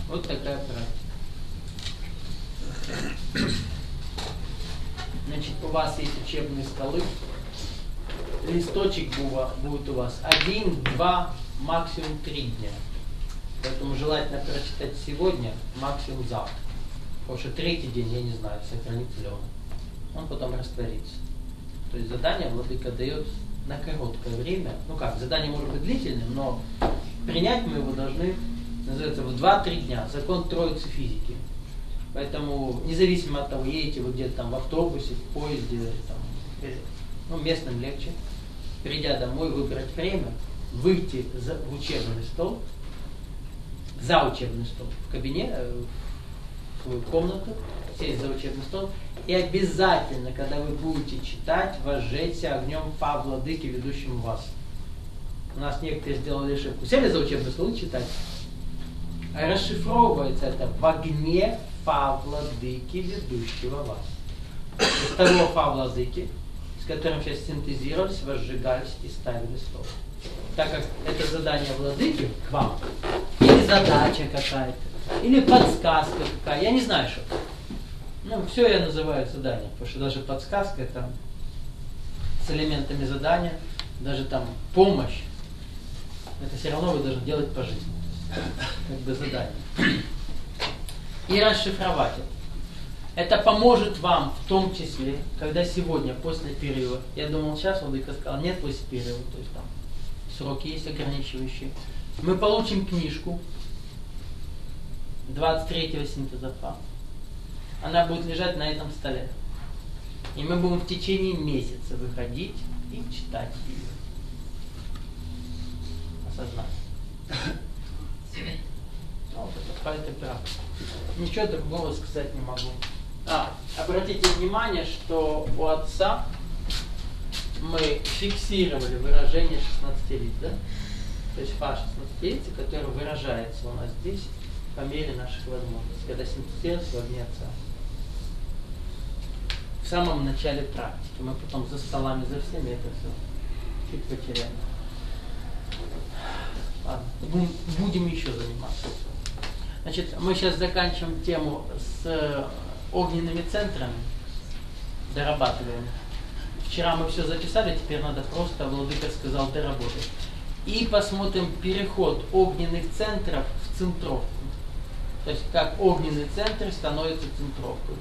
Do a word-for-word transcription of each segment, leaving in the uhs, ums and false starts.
Вот такая практика. Значит, у вас есть учебные столы. Листочек будет у вас один, два, максимум три дня. Поэтому желательно прочитать сегодня, максимум завтра. Потому что третий день, я не знаю, сохранится ли он. Он потом растворится. То есть задание владыка дает на короткое время. Ну как, задание может быть длительным, но принять мы его должны, называется, в два-три дня. Закон троицы физики. Поэтому, независимо от того, едете вы где-то там в автобусе, в поезде, там, ну, местным легче, придя домой, выбрать время, выйти за, в учебный стол, за учебный стол, в кабинет, в свою комнату, сесть за учебный стол, и обязательно, когда вы будете читать, возжечься огнем Фа владыки, ведущим вас. У нас некоторые сделали ошибку. Сели за учебный стол и читать. А расшифровывается это в огне Фа владыки, ведущего вас. Из того Фа владыки, с которым сейчас синтезировались, возжигались и ставили стол. Так как это задание владыки к вам, или задача какая-то, или подсказка какая, я не знаю, что. Ну, все я называю заданием, потому что даже подсказка там с элементами задания, даже там помощь, это все равно вы должны делать по жизни. Как бы задание. И расшифровать это. Это поможет вам в том числе, когда сегодня, после перерыва, я думал, сейчас владыка сказал, нет, после перерыва, то есть там сроки есть ограничивающие, мы получим книжку двадцать третьего синтеза Фа. Она будет лежать на этом столе. И мы будем в течение месяца выходить и читать ее. Осознать. Вот это по этой практике. Ничего другого сказать не могу. А, обратите внимание, что у отца мы фиксировали выражение шестнадцатилетия, да? То есть Фа шестнадцатилетия, который выражается у нас здесь по мере наших возможностей, когда синтезируется в огне отца. В самом начале практики. Мы потом за столами, за всеми это все чуть потеряем. Ладно, будем еще заниматься. Значит, мы сейчас заканчиваем тему с огненными центрами. Дорабатываем. Вчера мы все записали, теперь надо просто, владыка сказал, доработать. И посмотрим переход огненных центров в центровку. То есть, как огненный центр становится центровкой.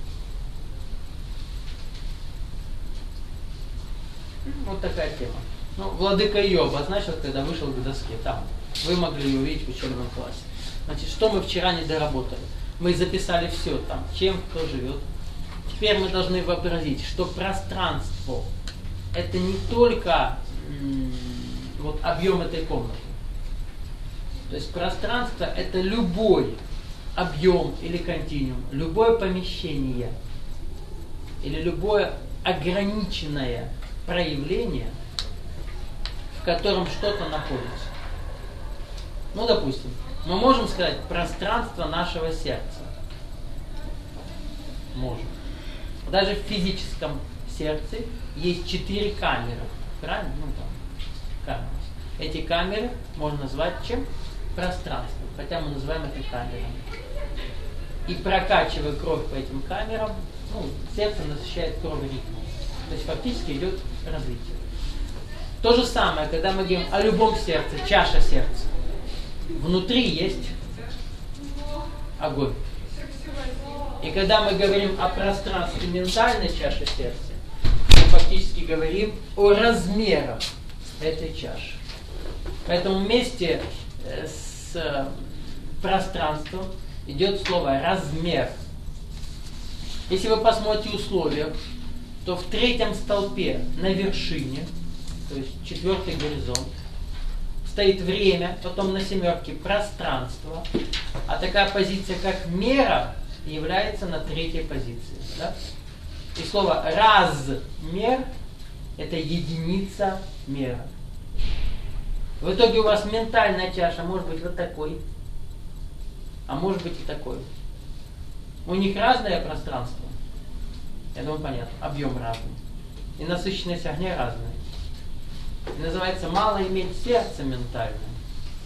Вот такая тема. Ну, владыка ее обозначил, когда вышел к доске. Там. Вы могли ее увидеть в учебном классе. Значит, что мы вчера не доработали? Мы записали все там, чем кто живет. Теперь мы должны вообразить, что пространство это не только м- вот, объем этой комнаты. То есть пространство это любой объем или континуум, любое помещение или любое ограниченное проявление, в котором что-то находится. Ну, допустим, мы можем сказать пространство нашего сердца. Можем. Даже в физическом сердце есть четыре камеры. Правильно? Ну, там, камеры. Эти камеры можно назвать чем? Пространством. Хотя мы называем это камерами. И прокачивая кровь по этим камерам, ну, сердце насыщает кровь ритмом. То есть фактически идет развитие. То же самое, когда мы говорим о любом сердце, чаша сердца. Внутри есть огонь. И когда мы говорим о пространстве ментальной чаши сердца, мы фактически говорим о размерах этой чаши. Поэтому вместе с пространством идет слово размер. Если вы посмотрите условия, то в третьем столпе на вершине, то есть четвертый горизонт, стоит время, потом на семерке пространство, а такая позиция, как мера, является на третьей позиции. Да? И слово размер – это единица мера. В итоге у вас ментальная чаша может быть вот такой, а может быть и такой. У них разное пространство. Я думаю, понятно. Объем разный. И насыщенность огня разная. И называется мало иметь сердце ментальное.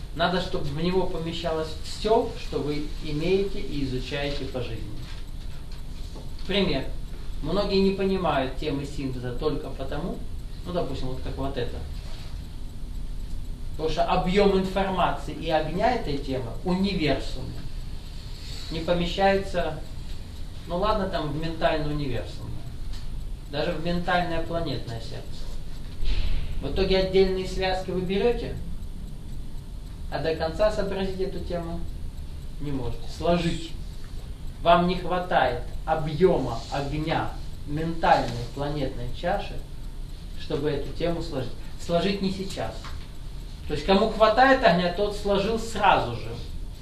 Надо, чтобы в него помещалось все, что вы имеете и изучаете по жизни. Пример. Многие не понимают темы синтеза только потому, ну, допустим, вот как вот это. Потому что объем информации и огня этой темы универсумный. Не помещается, ну ладно, там в ментальный универсум. Даже в ментальное планетное сердце. В итоге отдельные связки вы берете, а до конца сообразить эту тему не можете. Сложить. Вам не хватает объема огня ментальной планетной чаши, чтобы эту тему сложить. Сложить не сейчас. То есть кому хватает огня, тот сложил сразу же.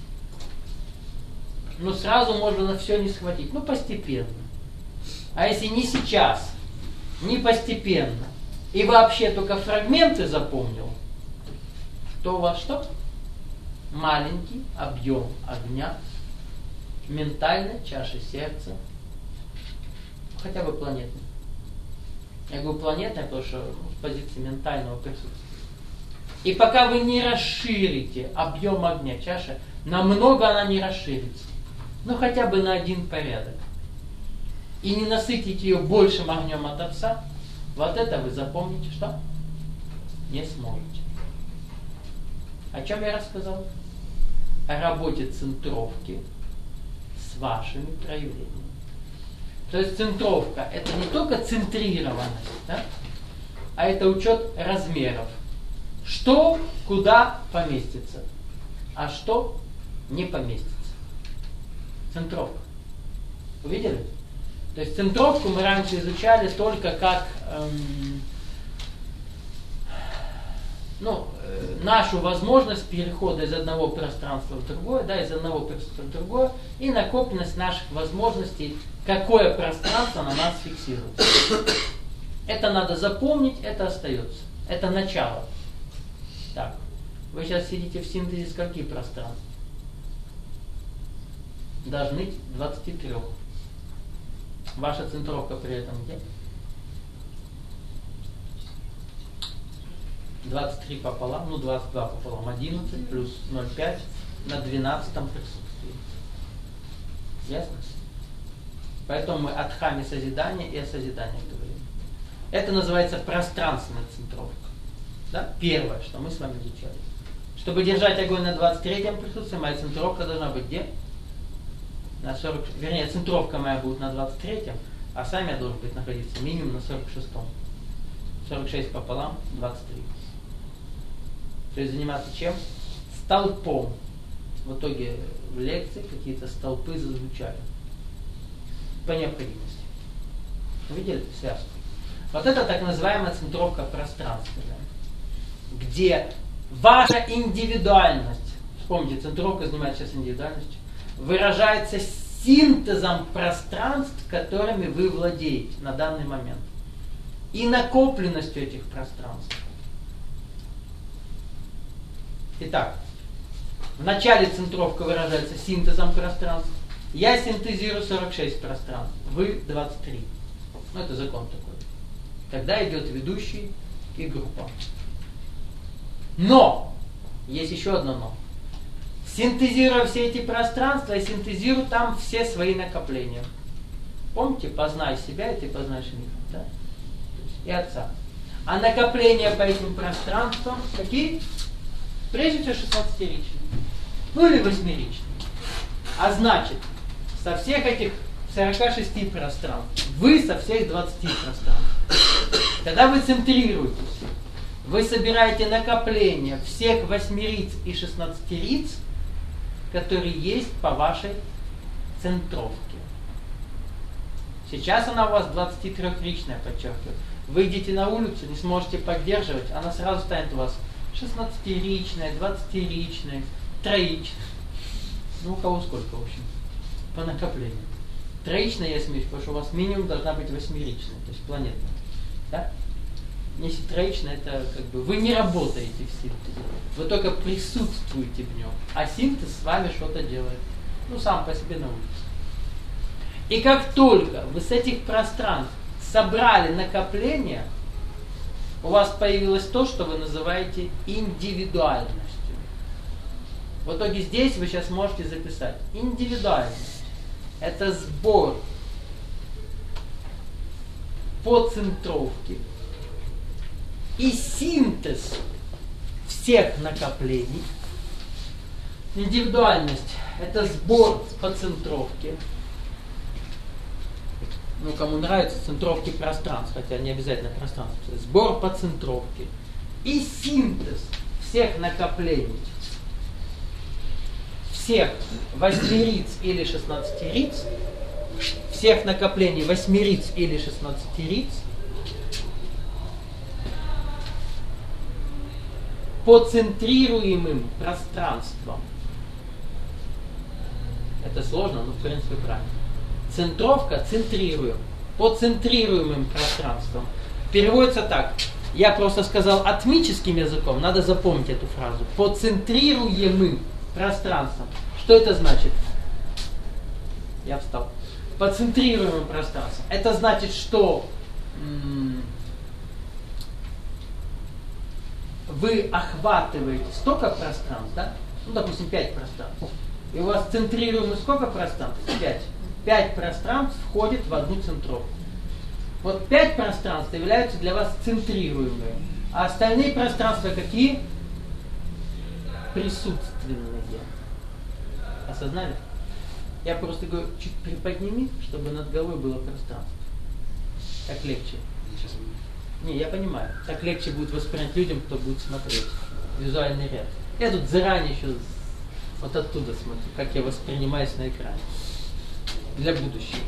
Но сразу можно на все не схватить. Ну, постепенно. А если не сейчас, не постепенно, и вообще только фрагменты запомнил, то у вас что? Маленький объем огня ментальной чаши сердца, хотя бы планетной. Я говорю планетной, потому что с позиции ментального присутствия. И пока вы не расширите объем огня чаши, намного она не расширится. Ну хотя бы на один порядок. И не насытите ее большим огнем от Отца, вот это вы запомните, что? Не сможете. О чем я рассказал? О работе центровки с вашими проявлениями. То есть центровка – это не только центрированность, да? А это учет размеров. Что куда поместится, а что не поместится. Центровка. Увидели? То есть центровку мы раньше изучали только как эм, ну, э, нашу возможность перехода из одного пространства в другое, да, из одного пространства в другое, и накопленность наших возможностей, какое пространство на нас фиксируется. Это надо запомнить, это остается. Это начало. Так, вы сейчас сидите в синтезе скольки пространств? Должны быть двадцати трёх. Ваша центровка при этом где? двадцать три пополам, ну двадцать два пополам, одиннадцать плюс ноль целых пять на двенадцатом присутствии. Ясно? Поэтому мы о дхамме созидания и о созидании говорим. Это называется пространственная центровка. Да? Первое, что мы с вами изучали. Чтобы держать огонь на двадцать третьем присутствии, моя центровка должна быть где? На сорок, вернее, центровка моя будет на двадцать третьем, а сам я должен быть находиться минимум на сорок шестом. сорок шесть пополам, двадцать три. То есть заниматься чем? Столпом. В итоге в лекции какие-то столпы зазвучали. По необходимости. Видели эту связку? Вот это так называемая центровка пространственная. Где ваша индивидуальность, вспомните, центровка занимается сейчас индивидуальностью, выражается синтезом пространств, которыми вы владеете на данный момент. И накопленностью этих пространств. Итак, в начале центровка выражается синтезом пространств. Я синтезирую сорок шесть пространств, вы двадцать три. Ну, это закон такой. Тогда идет ведущий и группа. Но! Есть еще одно но. Синтезируя все эти пространства, я синтезирую там все свои накопления. Помните, познай себя, и ты познаешь мир. Да? И Отца. А накопления по этим пространствам какие? Прежде всего шестнадцатиричные. Ну или восьмиричные. А значит, со всех этих сорока шести пространств, вы со всех двадцати пространств. Когда вы центрируетесь, вы собираете накопления всех восьмириц и шестнадцатириц, которые есть по вашей центровке. Сейчас она у вас двадцатитрёхричная, подчеркиваю. Выйдете на улицу, не сможете поддерживать, она сразу станет у вас шестнадцатиричная, двадцатиричная, троичная. Ну, у кого сколько, в общем, по накоплению. Троичная я смеюсь, потому что у вас минимум должна быть восьмеричная, то есть планетная. Да? Если троичная, это как бы вы не работаете в синтезе, вы только присутствуете в нем, а синтез с вами что-то делает. Ну, сам по себе на улице. И как только вы с этих пространств собрали накопление, у вас появилось то, что вы называете индивидуальностью. В итоге здесь вы сейчас можете записать. Индивидуальность – это сбор по центровке и синтез всех накоплений. Индивидуальность – это сбор по центровке. Ну, кому нравится центровки пространств, хотя не обязательно пространство. Сбор по центровке и синтез всех накоплений. Всех восьмериц или шестнадцатериц, всех накоплений восьмериц или шестнадцатериц по центрируемым пространствам. Это сложно, но в принципе правильно. Центровка центрируем. По центрируемым пространствам. Переводится так. Я просто сказал атмическим языком, надо запомнить эту фразу. По центрируемым пространством. Что это значит? Я встал. По центрируемым пространством. Это значит, что м- вы охватываете столько пространств, да? Ну, допустим, пять пространств. И у вас центрируемы сколько пространств? пять. пять пространств входит в одну центровку. Вот пять пространств являются для вас центрируемые. А остальные пространства какие? Присутственные. Осознали? Я просто говорю, чуть приподними, чтобы над головой было пространство. Так легче. Не, я понимаю. Так легче будет воспринять людям, кто будет смотреть. Визуальный ряд. Я тут заранее еще вот оттуда смотрю, как я воспринимаюсь на экране. Для будущего.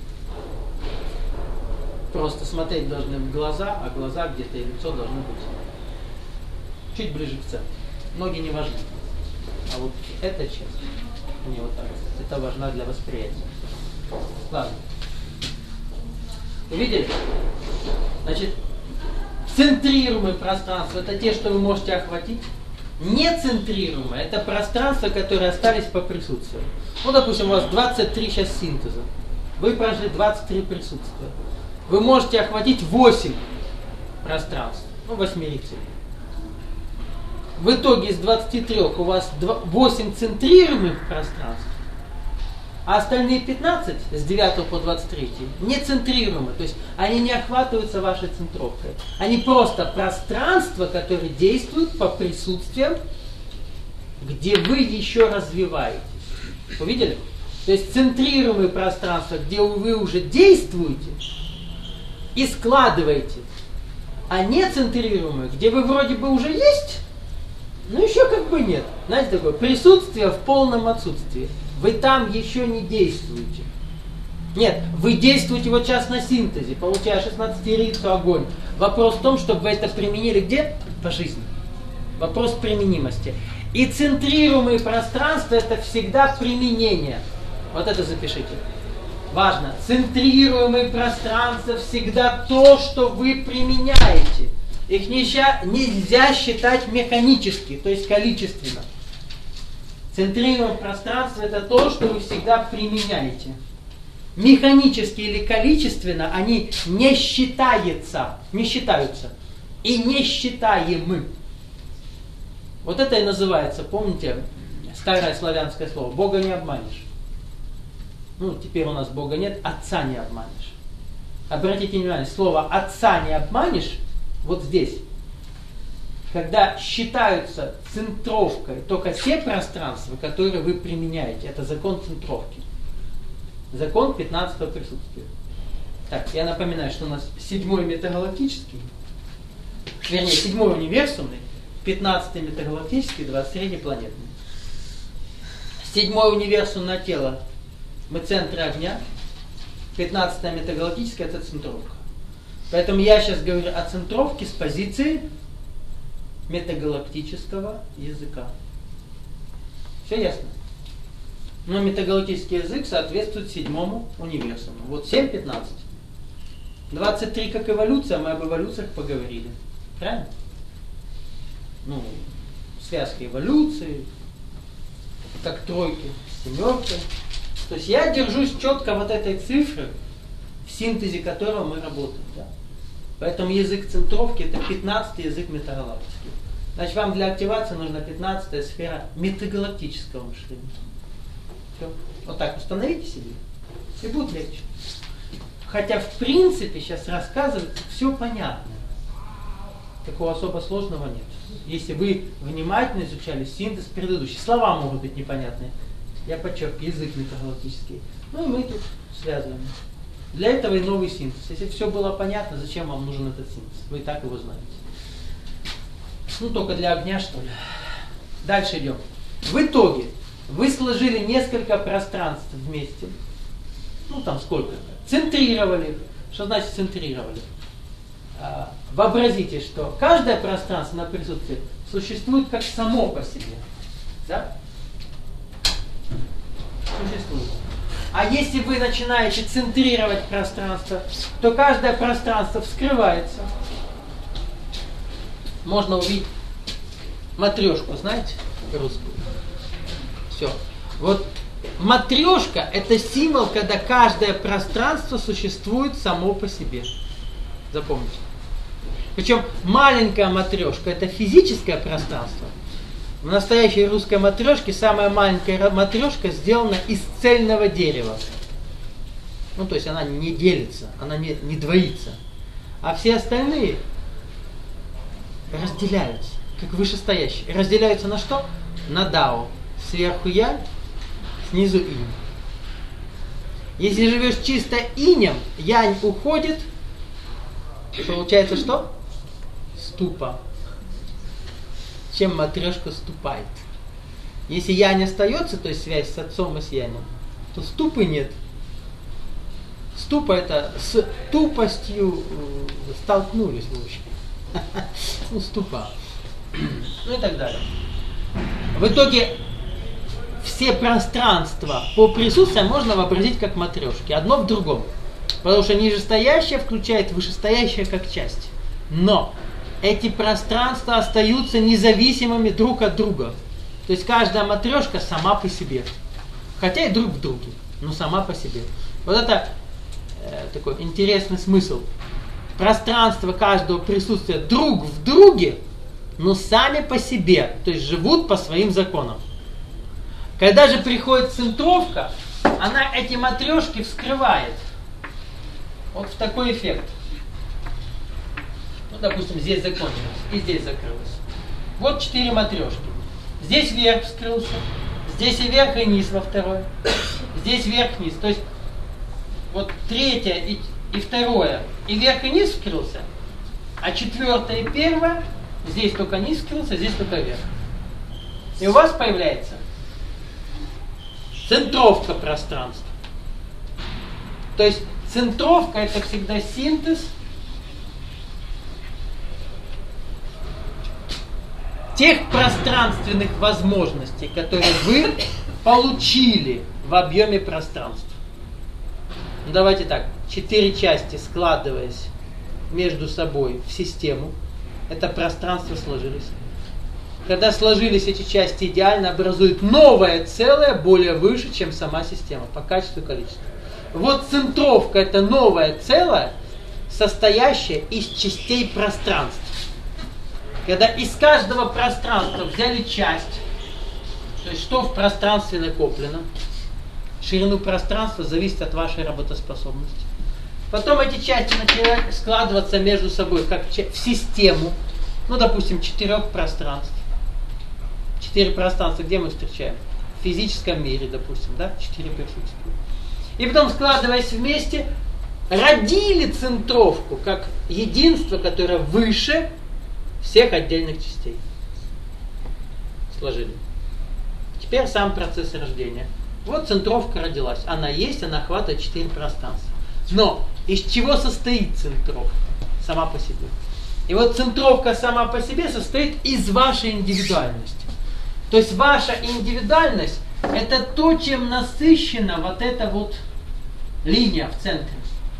Просто смотреть должны в глаза, а глаза где-то и лицо должны быть чуть ближе к центру. Ноги не важны. А вот эта часть, не вот так, это важно для восприятия. Ладно. Увидели? Значит, центрируемые пространства это те, что вы можете охватить. Нецентрируемые это пространства, которые остались по присутствию. Ну, допустим, у вас двадцать три сейчас синтеза. Вы прожили двадцать три присутствия. Вы можете охватить восемь пространств. Ну, восьмерицы. В итоге из двадцати трёх у вас восемь центрируемых пространств, а остальные пятнадцать, с девятого по двадцать третий, не центрируемые. То есть они не охватываются вашей центровкой. Они просто пространства, которые действуют по присутствиям, где вы еще развиваетесь. Увидели? То есть центрируемые пространства, где вы уже действуете и складываете, а не центрируемые, где вы вроде бы уже есть, но еще как бы нет. Знаете, такое присутствие в полном отсутствии. Вы там еще не действуете. Нет, вы действуете вот сейчас на синтезе, получая шестнадцатерицу огонь. Вопрос в том, чтобы вы это применили где? По жизни. Вопрос применимости. И центрируемые пространства это всегда применение. Вот это запишите. Важно. Центрируемые пространства всегда то, что вы применяете. Их нельзя, нельзя считать механически, то есть количественно. Центрируемое пространство это то, что вы всегда применяете. Механически или количественно они не считаются, не считаются и не считаемы. Вот это и называется, помните, старое славянское слово, Бога не обманешь. Ну, теперь у нас Бога нет, Отца не обманешь. Обратите внимание, слово Отца не обманешь, вот здесь, когда считаются центровкой только те пространства, которые вы применяете, это закон центровки. Закон пятнадцатого присутствия. Так, я напоминаю, что у нас седьмой метагалактический, вернее, седьмой универсумный, пятнадцатый метагалактический, двадцать третий планетный. Седьмой универсумное тело, мы центры огня, пятнадцатое метагалактическое это центровка. Поэтому я сейчас говорю о центровке с позиции метагалактического языка. Все ясно? Но метагалактический язык соответствует седьмому универсуму. Вот семь, пятнадцать. двадцать три как эволюция, мы об эволюциях поговорили. Правильно? Ну, связка эволюции, как тройки с семеркой. То есть я держусь четко вот этой цифры, в синтезе которого мы работаем. Да? Поэтому язык центровки это пятнадцатый язык метагалактики. Значит, вам для активации нужна пятнадцатая сфера метагалактического мышления. Все. Вот так установите себе, и будет легче. Хотя, в принципе, сейчас рассказывается все понятно. Такого особо сложного нет. Если вы внимательно изучали синтез предыдущий, слова могут быть непонятные. Я подчеркиваю, язык метагалактический. Ну и мы тут связываем. Для этого и новый синтез. Если все было понятно, зачем вам нужен этот синтез? Вы и так его знаете. Ну, только для огня, что ли. Дальше идем. В итоге вы сложили несколько пространств вместе. Ну, там сколько-то. Центрировали их. Что значит центрировали? А, вообразите, что каждое пространство на присутствии существует как само по себе. Да? Существует. А если вы начинаете центрировать пространство, то каждое пространство вскрывается. Можно увидеть матрешку, знаете, русскую. Все. Вот матрешка – это символ, когда каждое пространство существует само по себе. Запомните. Причем маленькая матрешка – это физическое пространство. В настоящей русской матрешке самая маленькая матрешка сделана из цельного дерева. Ну, то есть она не делится, она не, не двоится. А все остальные разделяются, как вышестоящие. Разделяются на что? На дао. Сверху я, снизу инь. Если живешь чисто инем, янь уходит, получается что? Ступа. Чем матрешка ступает. Если янь остается, то есть связь с отцом и с янем, то ступы нет. Ступа это с тупостью столкнулись в общем. Ну, ступа. Ну и так далее. В итоге все пространства по присутствию можно вообразить как матрешки. Одно в другом. Потому что нижестоящее включает вышестоящее как часть. Но эти пространства остаются независимыми друг от друга. То есть каждая матрешка сама по себе. Хотя и друг в друге, но сама по себе. Вот это э, такой интересный смысл. Пространство каждого присутствия друг в друге, но сами по себе. То есть живут по своим законам. Когда же приходит центровка, она эти матрешки вскрывает. Вот в такой эффект. Ну, допустим, здесь закончилось, и здесь закрылось. Вот четыре матрешки. Здесь вверх вскрылся, здесь и вверх, и низ во второй. Здесь вверх-низ. То есть, вот третье и, и второе, и вверх, и низ вскрылся, а четвертое и первое, здесь только низ вскрылся, здесь только вверх. И у вас появляется центровка пространства. То есть, центровка это всегда синтез тех пространственных возможностей, которые вы получили в объеме пространства. Ну, давайте так, четыре части, складываясь между собой в систему, это пространство сложились. Когда сложились эти части идеально, образуют новое целое, более выше, чем сама система, по качеству и количеству. Вот центровка это новое целое, состоящее из частей пространства. Когда из каждого пространства взяли часть, то есть что в пространстве накоплено, ширину пространства зависит от вашей работоспособности. Потом эти части начинают складываться между собой как в систему, ну допустим, четырех пространств. Четыре пространства, где мы встречаем? В физическом мире, допустим, да? Четыре присутствуют. И потом, складываясь вместе, родили центровку как единство, которое выше всех отдельных частей. Сложили. Теперь сам процесс рождения. Вот центровка родилась. Она есть, она охватывает четыре пространства. Но из чего состоит центровка? Сама по себе. И вот центровка сама по себе состоит из вашей индивидуальности. То есть ваша индивидуальность это то, чем насыщена вот эта вот линия в центре.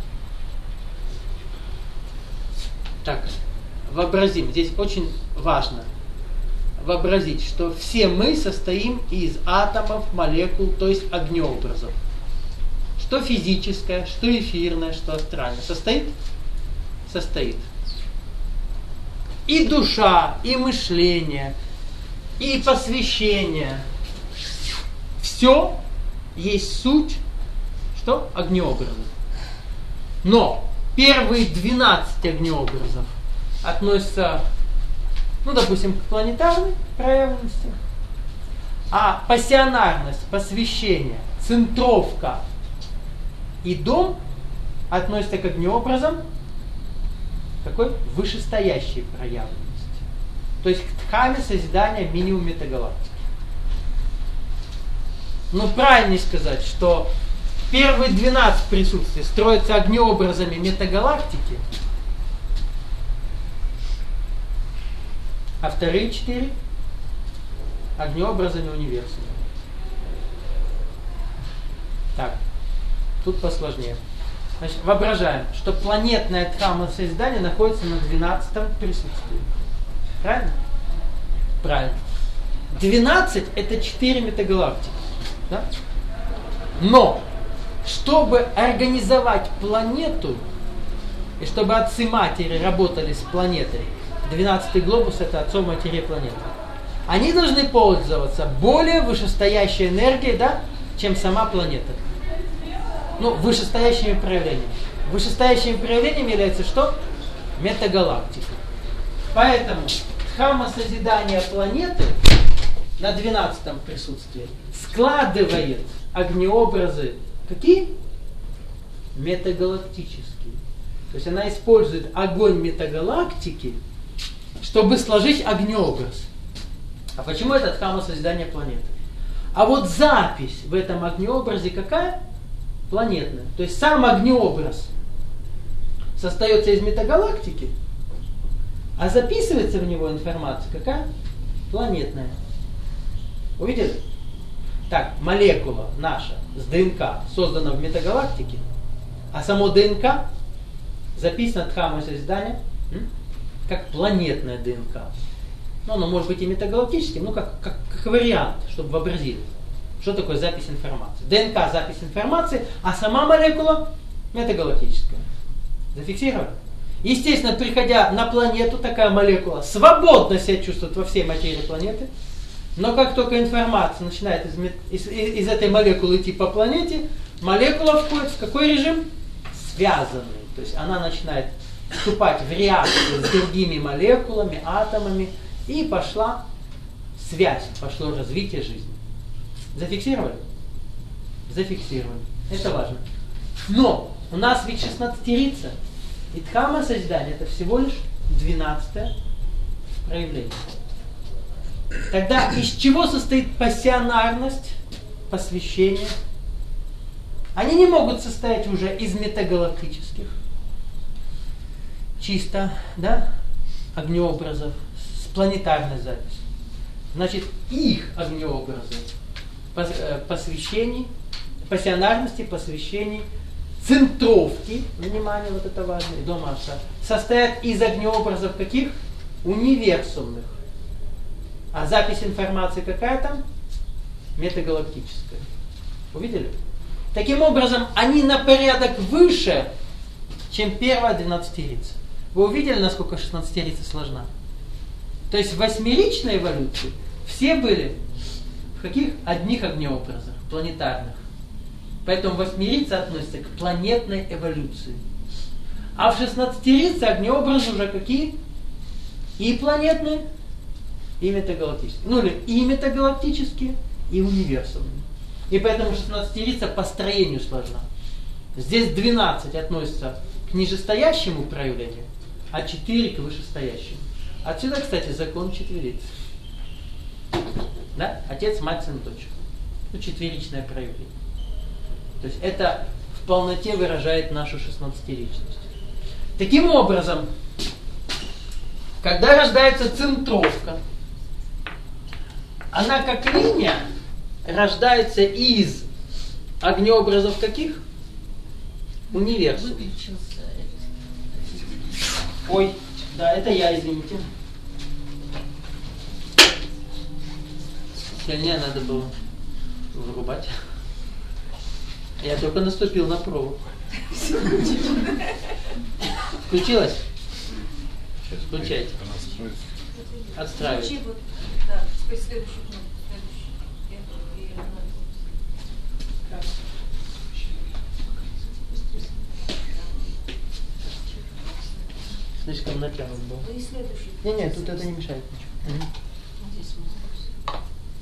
Так, вообразим. Здесь очень важно вообразить, что все мы состоим из атомов, молекул, то есть огнеобразов. Что физическое, что эфирное, что астральное. Состоит? Состоит. и душа, и мышление, и посвящение. Все есть суть, что? Огнеобразов. Но первые двенадцать огнеобразов относятся, ну, допустим, к планетарной проявленности, а пассионарность, посвящение, центровка и дом относятся к огнеобразам какой? Вышестоящей проявленности. То есть к дхаме созидания минимум метагалактики. Ну, правильнее сказать, что первые двенадцать присутствий строятся огнеобразами метагалактики, а вторые четыре огнеобразами универсума. Так, тут посложнее. Значит, воображаем, что планетная дхама созидания находится на двенадцатом присутствии. Правильно? Правильно. двенадцать это четыре метагалактики. Да? Но, чтобы организовать планету, и чтобы отцы матери работали с планетой, двенадцатый глобус это отцом матери планеты, они должны пользоваться более вышестоящей энергией, да, чем сама планета. Ну, вышестоящими проявлениями. Вышестоящими проявлениями является что? Метагалактика. Поэтому дхама созидания планеты на двенадцатом присутствии складывает огнеобразы какие? Метагалактические. То есть она использует огонь метагалактики, чтобы сложить огнеобраз. А почему это дхама созидания планеты? А вот запись в этом огнеобразе какая? Планетная. То есть сам огнеобраз состоится из метагалактики, а записывается в него информация какая? Планетная. Увидели? Так, молекула наша с ДНК создана в метагалактике, а само ДНК записано дхамой созидания как планетная ДНК. Ну, оно может быть и метагалактическим, ну, как, как, как вариант, чтобы вообразили. Что такое запись информации? ДНК – запись информации, а сама молекула – метагалактическая. Зафиксировали? Естественно, приходя на планету, такая молекула свободно себя чувствует во всей материи планеты, но как только информация начинает из, из, из этой молекулы идти по планете, молекула входит в какой режим? Связанный. То есть она начинает вступать в реакцию с другими молекулами, атомами, и пошла связь, пошло развитие жизни. Зафиксировали? Зафиксировали. Это важно. Но у нас ведь шестнадцатерица, и дхама созидания это всего лишь двенадцатое проявление. Тогда из чего состоит пассионарность, посвящение? Они не могут состоять уже из метагалактических, чисто, да, огнеобразов, с планетарной записью. Значит, их огнеобразы посвящений, пассионарности, посвящений, центровки, внимание, вот это важно, и дома отца, состоят из огнеобразов каких? Универсумных. А запись информации какая там? Метагалактическая. Увидели? Таким образом, они на порядок выше, чем первая двенадцатерица. Вы увидели, насколько шестнадцатерица сложна? То есть в восьмеричной эволюции все были в каких? Одних огнеобразах, планетарных. Поэтому восьмерица относится к планетной эволюции. А в шестнадцатерице огнеобразы уже какие? И планетные, и метагалактические. Ну или и метагалактические, и универсальные. И поэтому шестнадцатерица по строению сложна. Здесь двенадцать относится к нижестоящему проявлению, а четыре к вышестоящему. Отсюда, кстати, закон четверицы. Да? Отец, мать, сын, дочь. Ну, четверичное проявление. То есть это в полноте выражает нашу шестнадцатеричность. Таким образом, когда рождается центровка, она как линия рождается из огнеобразов каких? Универсум. Ой, да, это я, извините. Сильнее надо было вырубать. Я только наступил на провод. Включилось? Включайте. Отстраивать. Включи вот, да, теперь следующую кнопку, следующую. Эту и одну. Так. Слишком натянут был. Ну и следующий. Не, не, тут это не мешает ничего. Угу. Здесь мы.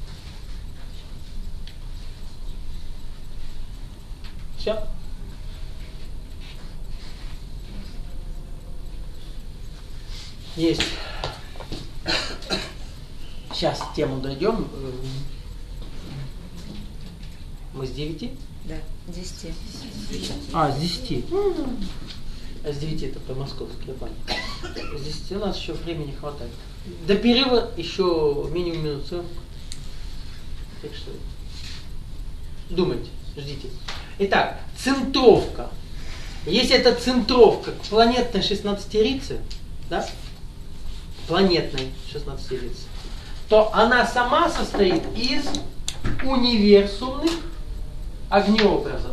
Все? Есть. Сейчас тему дойдем. Мы с девяти? Да, десяти. А, с десяти. А с девяти это по-московски, я понял. С десяти у нас еще времени хватает. До перерыва еще минимум минут сорок. Так что думайте, ждите. Итак, центровка. Если это центровка к планетной шестнадцатерице, да, планетной шестнадцатерице, то она сама состоит из универсумных огнеобразов.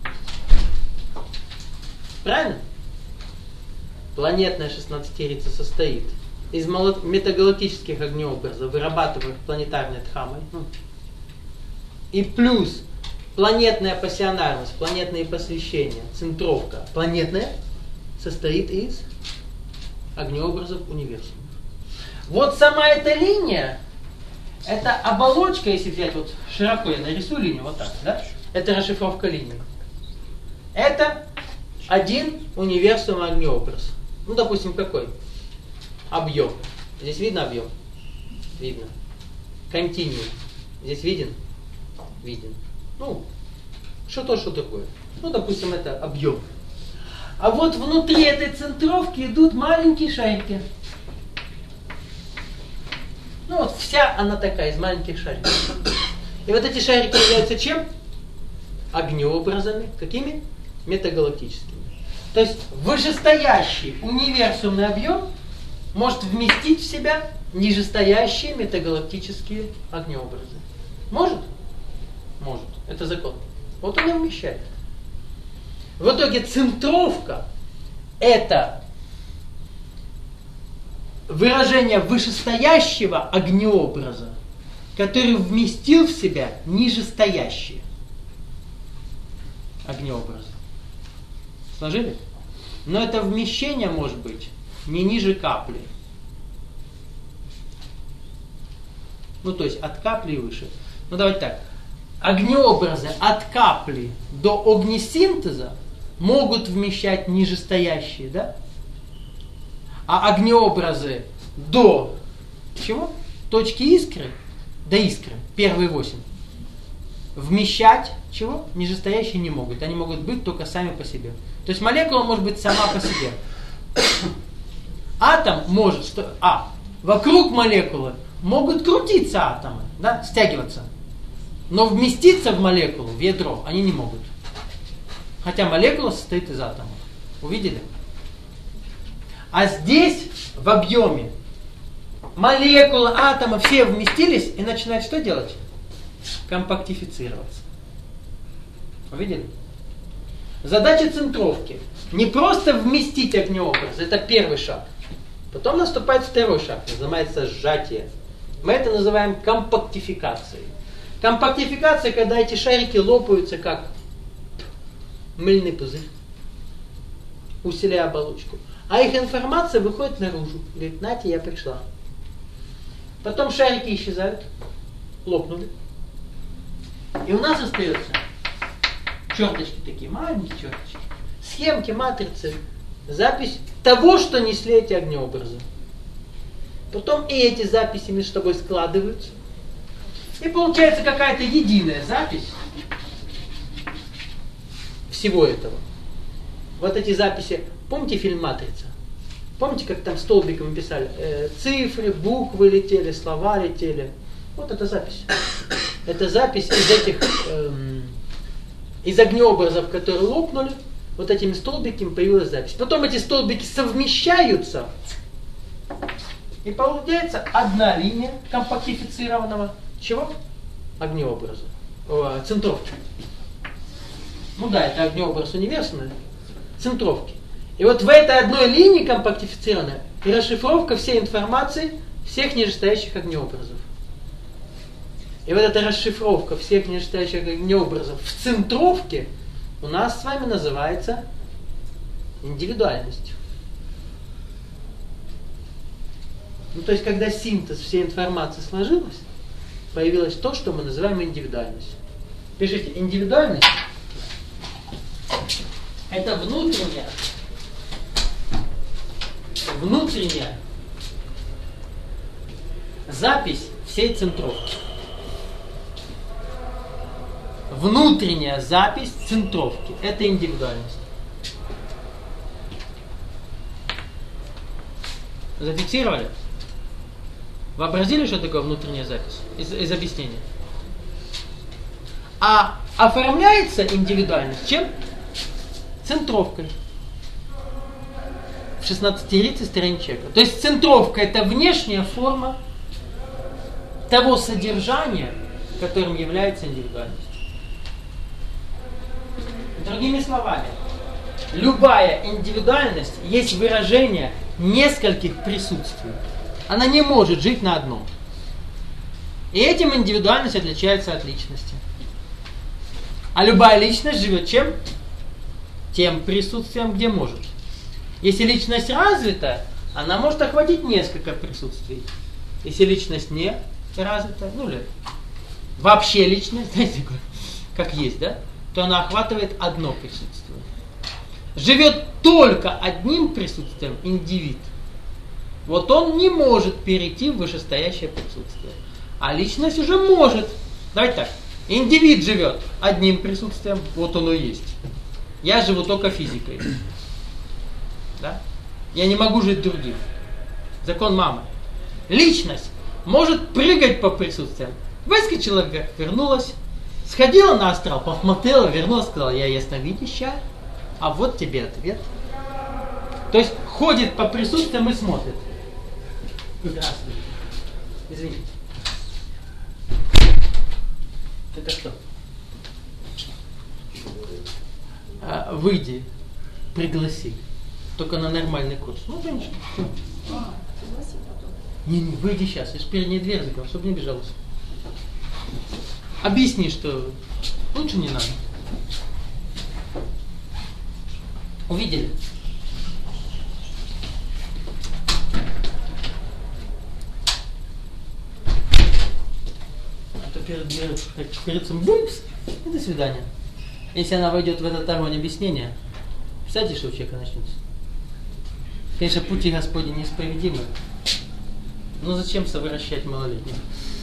Правильно? Планетная шестнадцатерица состоит из метагалактических огнеобразов, вырабатываемых планетарной дхамой. И плюс планетная пассионарность, планетные посвящения, центровка планетная состоит из огнеобразов универсума. Вот сама эта линия, это оболочка, если взять вот широко, я нарисую линию вот так, да? Это расшифровка линии. Это один универсум огнеобраз. Ну, допустим, какой? Объем. Здесь видно объем? Видно. Континуум. Здесь виден? Виден. Ну, что то, что такое. Ну, допустим, это объем. А вот внутри этой центровки идут маленькие шарики. Ну, вот вся она такая, из маленьких шариков. И вот эти шарики являются чем? Огнеобразами. Какими? Метагалактическими. То есть вышестоящий универсумный объем может вместить в себя нижестоящие метагалактические огнеобразы. Может? Может. Это закон. Вот он и вмещает. В итоге центровка – это выражение вышестоящего огнеобраза, который вместил в себя нижестоящие огнеобразы. Сложили? Но это вмещение может быть не ниже капли. Ну, то есть от капли и выше. Ну, давайте так. Огнеобразы от капли до огнесинтеза могут вмещать нижестоящие, да? А огнеобразы до чего? Точки искры, до искры, первые восемь, вмещать чего? Нижестоящие не могут. Они могут быть только сами по себе. То есть молекула может быть сама по себе. Атом может, что, а, вокруг молекулы могут крутиться атомы, да, стягиваться. Но вместиться в молекулу, в ядро, они не могут. Хотя молекула состоит из атомов. Увидели? А здесь, в объеме, молекулы, атомы все вместились и начинают что делать? Компактифицироваться. Увидели? Задача центровки. Не просто вместить огнеобраз, это первый шаг. Потом наступает второй шаг, называется сжатие. Мы это называем компактификацией. Компактификация, когда эти шарики лопаются как мыльный пузырь, усиляя оболочку. А их информация выходит наружу. Говорит, нате, я пришла. Потом шарики исчезают, лопнули. И у нас остается черточки такие, маленькие черточки. Схемки, матрицы, запись того, что несли эти огнеобразы. Потом и эти записи между собой складываются. И получается какая-то единая запись всего этого. Вот эти записи. Помните фильм «Матрица»? Помните, как там столбиком писали? Э, цифры, буквы летели, слова летели. Вот это запись. Это запись из этих, эм, из огнеобразов, которые лопнули. Вот этими столбиками появилась запись. Потом эти столбики совмещаются. И получается одна линия компактифицированного чего? Огнеобраза. О, центровки. Ну да, это огнеобраз универсальный. Центровки. И вот в этой одной линии компактифицированной и расшифровка всей информации всех нижестоящих огнеобразов. И вот эта расшифровка всех нижестоящих огнеобразов в центровке у нас с вами называется индивидуальностью. Ну, то есть, когда синтез всей информации сложилась, появилось то, что мы называем индивидуальностью. Пишите, индивидуальность – это внутренняя, внутренняя запись всей центровки. Внутренняя запись центровки – это индивидуальность. Зафиксировали? Вообразили, что такое внутренняя запись? Из, из объяснения. А оформляется индивидуальность чем? Центровкой. В шестнадцатирице страничека. То есть центровка – это внешняя форма того содержания, которым является индивидуальность. Другими словами, любая индивидуальность есть выражение нескольких присутствий. Она не может жить на одном. И этим индивидуальность отличается от личности. А любая личность живет чем? Тем присутствием, где может. Если личность развита, она может охватить несколько присутствий. Если личность не развита, ну или вообще личность, знаете, как есть, да, то она охватывает одно присутствие. Живет только одним присутствием индивид. Вот он не может перейти в вышестоящее присутствие. А личность уже может. Давайте так. Индивид живет одним присутствием, вот оно и есть. Я живу только физикой. Да? Я не могу жить другим. Закон мамы. Личность может прыгать по присутствиям. Выскочила вверх, вернулась. Сходила на астрал, посмотрела, вернулась, сказала, я ясновидящая, а вот тебе ответ. То есть ходит по присутствиям и смотрит. Здравствуйте. Извините. Это что? А, выйди, пригласи. Только на нормальный курс. Ну, женщина. Не, не, выйди сейчас. Я же перед ней дверь закрыл, чтобы не бежалась. Объясни, что лучше не надо. Увидели? А то перед дверью, как перед бумпс, и до свидания. Если она войдет в этот огонь объяснения, представьте, что у человека начнется. Конечно, пути Господни неисповедимы. Но зачем совращать малолетних?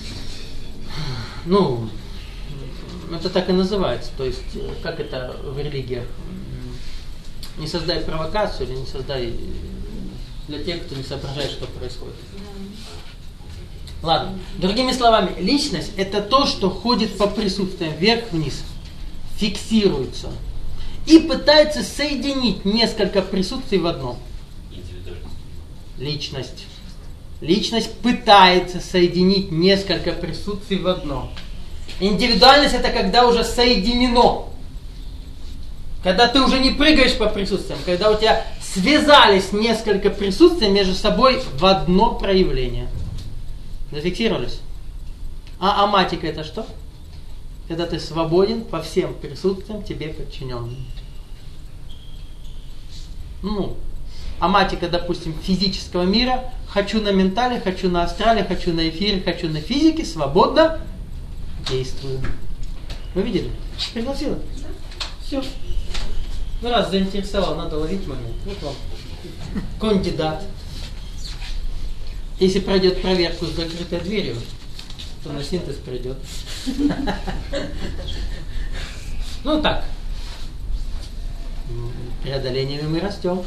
Ну, это так и называется. То есть, как это в религиях? Не создай провокацию или не создай для тех, кто не соображает, что происходит. Ладно. Другими словами, личность – это то, что ходит по присутствиям вверх-вниз, фиксируется и пытается соединить несколько присутствий в одном. Личность. Личность пытается соединить несколько присутствий в одно. Индивидуальность – это когда уже соединено. Когда ты уже не прыгаешь по присутствиям, когда у тебя связались несколько присутствий между собой в одно проявление. Зафиксировались? А аматика – это что? Когда ты свободен по всем присутствиям тебе подчиненным. Ну, аматика, допустим, физического мира. Хочу на ментале, хочу на астрале, хочу на эфире, хочу на физике. Свободно действую. Вы видели? Пригласила? Все. Ну, раз заинтересовал, надо ловить момент. Вот вам кандидат. Если пройдет проверку с закрытой дверью, то на синтез придет. Ну так. Преодолениями мы растем.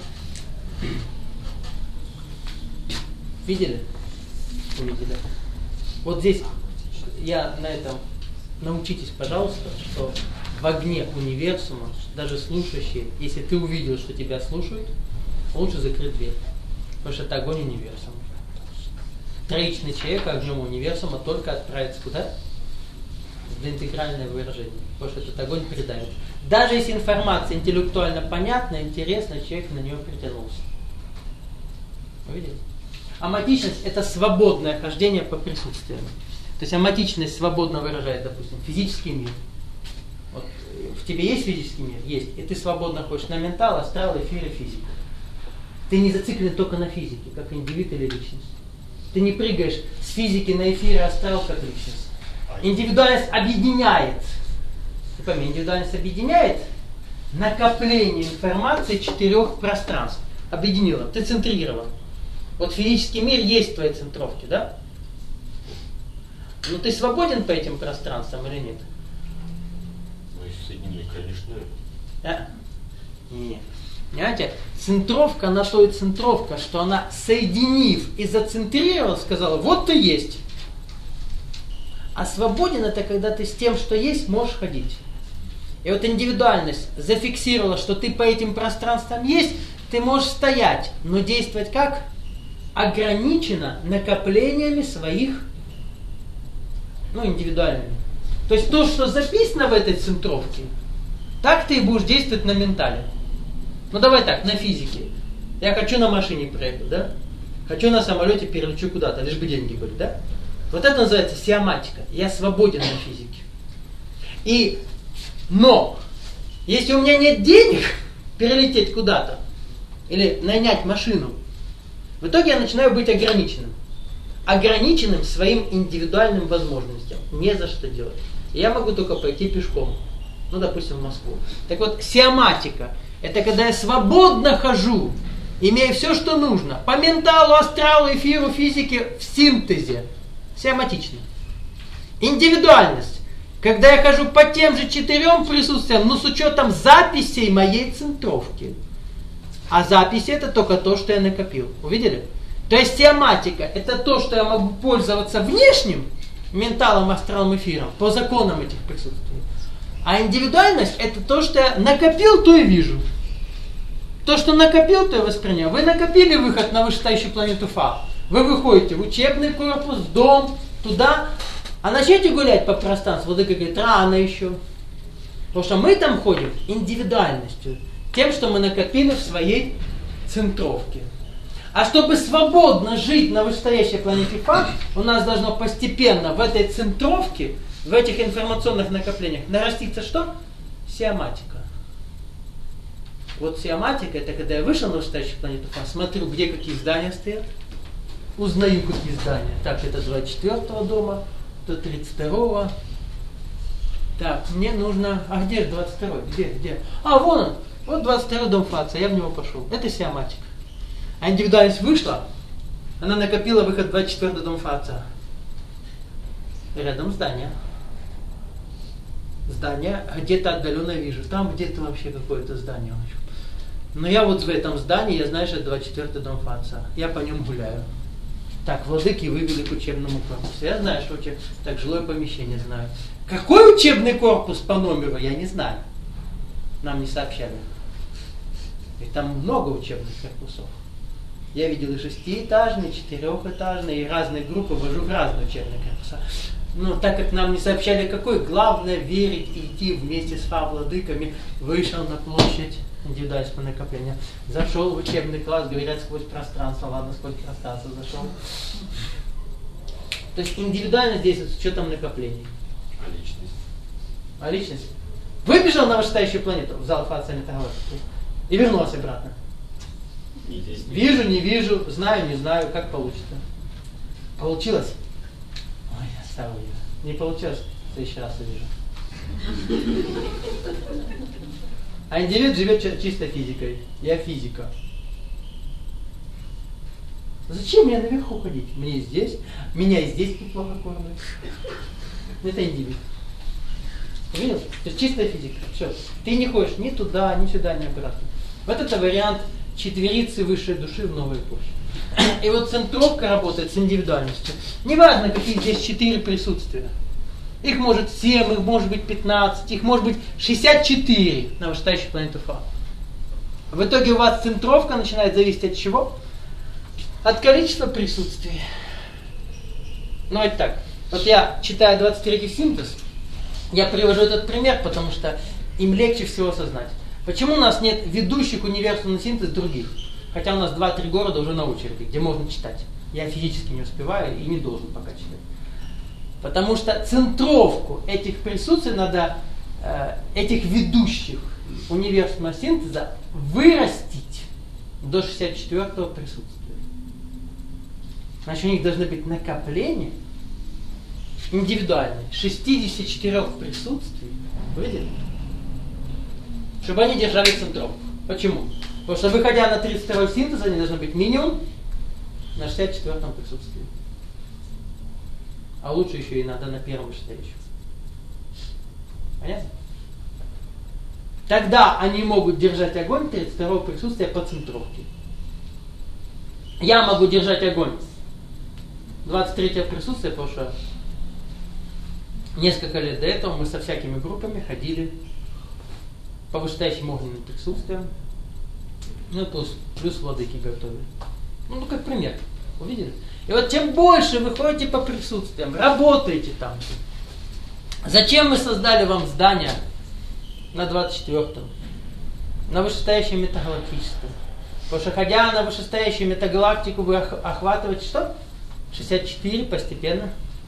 Видели? Увидели. Вот здесь я на этом научитесь, пожалуйста, что в огне универсума, даже слушающие, если ты увидел, что тебя слушают, лучше закрыть дверь. Потому что это огонь универсума. Троичный человек огнем универсума только отправится куда? В интегральное выражение. Потому что этот огонь передает. Даже если информация интеллектуально понятна, интересна, человек на нее притянулся. Вы видите? Аматичность – это свободное хождение по присутствиям. То есть аматичность свободно выражает, допустим, физический мир. Вот, в тебе есть физический мир? Есть. И ты свободно ходишь на ментал, астрал, эфир и физику. Ты не зациклен только на физике, как индивид или личность. Ты не прыгаешь с физики на эфир и астрал, как личность. Индивидуальность объединяет. Ты пойми, индивидуальность объединяет накопление информации четырех пространств. Объединила. Ты центрирован. Вот физический мир есть в твоей центровке, да? Но ты свободен по этим пространствам или нет? Ну, если соединены, конечно. А? Нет. Понимаете? Центровка, она то и центровка, что она, соединив и зацентрировала, сказала, вот ты есть. А свободен это, когда ты с тем, что есть, можешь ходить. И вот индивидуальность зафиксировала, что ты по этим пространствам есть, ты можешь стоять, но действовать как? Ограничено накоплениями своих, ну, индивидуальными. То есть то, что записано в этой центровке, так ты и будешь действовать на ментале. Ну давай так, на физике. Я хочу на машине проехать, да? Хочу на самолете перелечу куда-то, лишь бы деньги были, да? Вот это называется сиоматика. Я свободен на физике. И, но, если у меня нет денег перелететь куда-то, или нанять машину, в итоге я начинаю быть ограниченным. Ограниченным своим индивидуальным возможностям. Не за что делать. Я могу только пойти пешком. Ну, допустим, в Москву. Так вот, сиоматика – это когда я свободно хожу, имея все, что нужно. По менталу, астралу, эфиру, физике, в синтезе. Сиоматично. Индивидуальность. Когда я хожу по тем же четырем присутствиям, но с учетом записей моей центровки. А записи это только то, что я накопил. Увидели? То есть сиоматика это то, что я могу пользоваться внешним менталом, астралом, эфиром по законам этих присутствий. А индивидуальность это то, что я накопил, то и вижу. То, что накопил, то и воспринял. Вы накопили выход на вышестоящую планету Фа. Вы выходите в учебный корпус, в дом, туда, а начнете гулять по пространству. Владыка говорит, рано еще. Потому что мы там ходим индивидуальностью. Тем, что мы накопили в своей центровке. А чтобы свободно жить на вышестоящей планете Фа, у нас должно постепенно в этой центровке, в этих информационных накоплениях нараститься что? Сиоматика. Вот сиоматика, это когда я вышел на вышестоящую планету Фа, смотрю, где какие здания стоят, узнаю, какие здания. Так, это двадцать четвёртого дома, то тридцать второго. Так, мне нужно... А где же двадцать второй? Где, где? А, вон он. Вот двадцать второй дом Фаца, я в него пошел. Это сиоматика. А индивидуальность вышла, она накопила выход в двадцать четвёртый дом Фаца. Рядом здание. Здание где-то отдаленно вижу. Там где-то вообще какое-то здание. Но я вот в этом здании, я знаю, что это двадцать четвёртый дом Фаца. Я по нем гуляю. Так, владыки вывели к учебному корпусу. Я знаю, что учеб... Так, жилое помещение знаю. Какой учебный корпус по номеру, я не знаю. Нам не сообщали. И там много учебных корпусов. Я видел и шестиэтажные, и четырехэтажные, и разные группы, вожу в разные учебные корпуса. Но так как нам не сообщали, какой, главное верить и идти вместе с фа-владыками, вышел на площадь, индивидуальность по накоплению, зашел в учебный класс, говорят, сквозь пространство, ладно, сквозь пространство зашел. То есть индивидуально действует с учетом накоплений. А личность? А личность? Выбежал на вышестоящую планету, в зал Фаца и вернулся обратно. Не здесь, не вижу, не вижу, знаю, не знаю, как получится. Получилось? Ой, я оставил ее. Не получилось, в следующий раз увижу. А индивид живет чисто физикой. Я физика. Зачем мне наверху ходить? Мне здесь, меня и здесь неплохо кормят. Это индивид. Видел? То есть чистая физика. Все. Ты не ходишь ни туда, ни сюда, ни обратно. Вот это вариант четверицы высшей души в новой эпохе. И вот центровка работает с индивидуальностью. Неважно, какие здесь четыре присутствия. Их может семь, их может быть пятнадцать, их может быть шестьдесят четыре на вышестоящей планете Фа. В итоге у вас центровка начинает зависеть от чего? От количества присутствий. Ну это так. Вот я читаю двадцать третий синтез, я привожу этот пример, потому что им легче всего осознать. Почему у нас нет ведущих универсальный синтез других? Хотя у нас два-три города уже на очереди, где можно читать. Я физически не успеваю и не должен пока читать. Потому что центровку этих присутствий надо, э, этих ведущих универсального синтеза вырастить до шестьдесят четвёртого присутствия. Значит, у них должны быть накопления индивидуальные, шестьдесят четыре присутствий, видите? Чтобы они держали центровку. Почему? Потому что, выходя на тридцать второй синтез, они должны быть минимум на шестьдесят четвёртом присутствии. А лучше еще и надо на первом вышестоящем. Понятно? Тогда они могут держать огонь тридцать второго присутствия по центровке. Я могу держать огонь двадцать третьего присутствия, потому что несколько лет до этого мы со всякими группами ходили по вышестоящим огненным присутствиям. Ну, плюс, плюс владыки готовили. Ну, ну, как пример. Увидели? И вот чем больше вы ходите по присутствиям, работаете там. Зачем мы создали вам здание на двадцать четвёртом? На вышестоящем метагалактическом. Потому что, ходя на вышестоящую метагалактику, вы охватываете что? шестьдесят четыре постепенно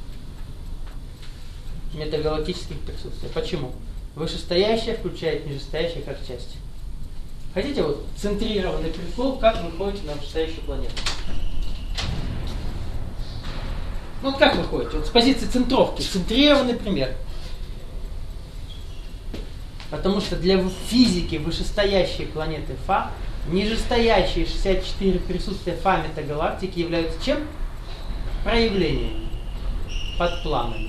метагалактических присутствий. Почему? Вышестоящее включает нижестоящее как часть. Хотите вот центрированный прикол, как вы ходите на вышестоящую планету? Ну вот как вы ходите? Вот с позиции центровки. Центрированный пример. Потому что для физики вышестоящей планеты Фа нижестоящие шестьдесят четыре присутствия Фа метагалактики являются чем? Проявлениями, подпланами.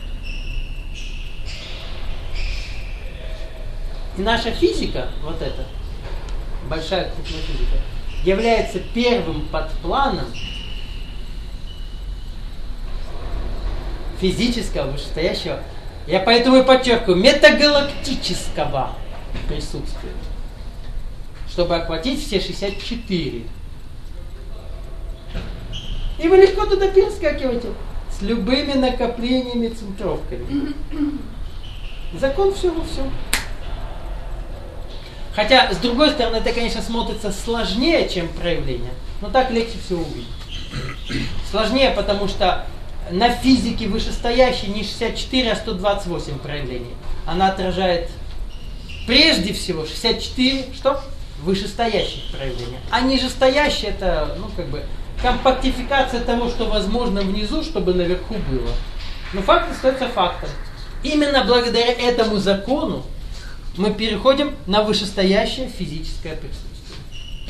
И наша физика, вот эта, большая крупная физика, является первым подпланом физического вышестоящего, я поэтому и подчеркиваю, метагалактического присутствия, чтобы охватить все шестьдесят четыре. И вы легко туда перескакиваете с любыми накоплениями, центровками. Закон всего всего. Хотя, с другой стороны, это, конечно, смотрится сложнее, чем проявление, но так легче всего увидеть. Сложнее, потому что на физике вышестоящей не шестьдесят четыре, а сто двадцать восемь проявлений. Она отражает прежде всего шестьдесят четыре, что? Вышестоящих проявлений. А нижестоящие это, ну, как бы, компактификация того, что возможно внизу, чтобы наверху было. Но факт остается фактом. Именно благодаря этому закону мы переходим на вышестоящее физическое присутствие.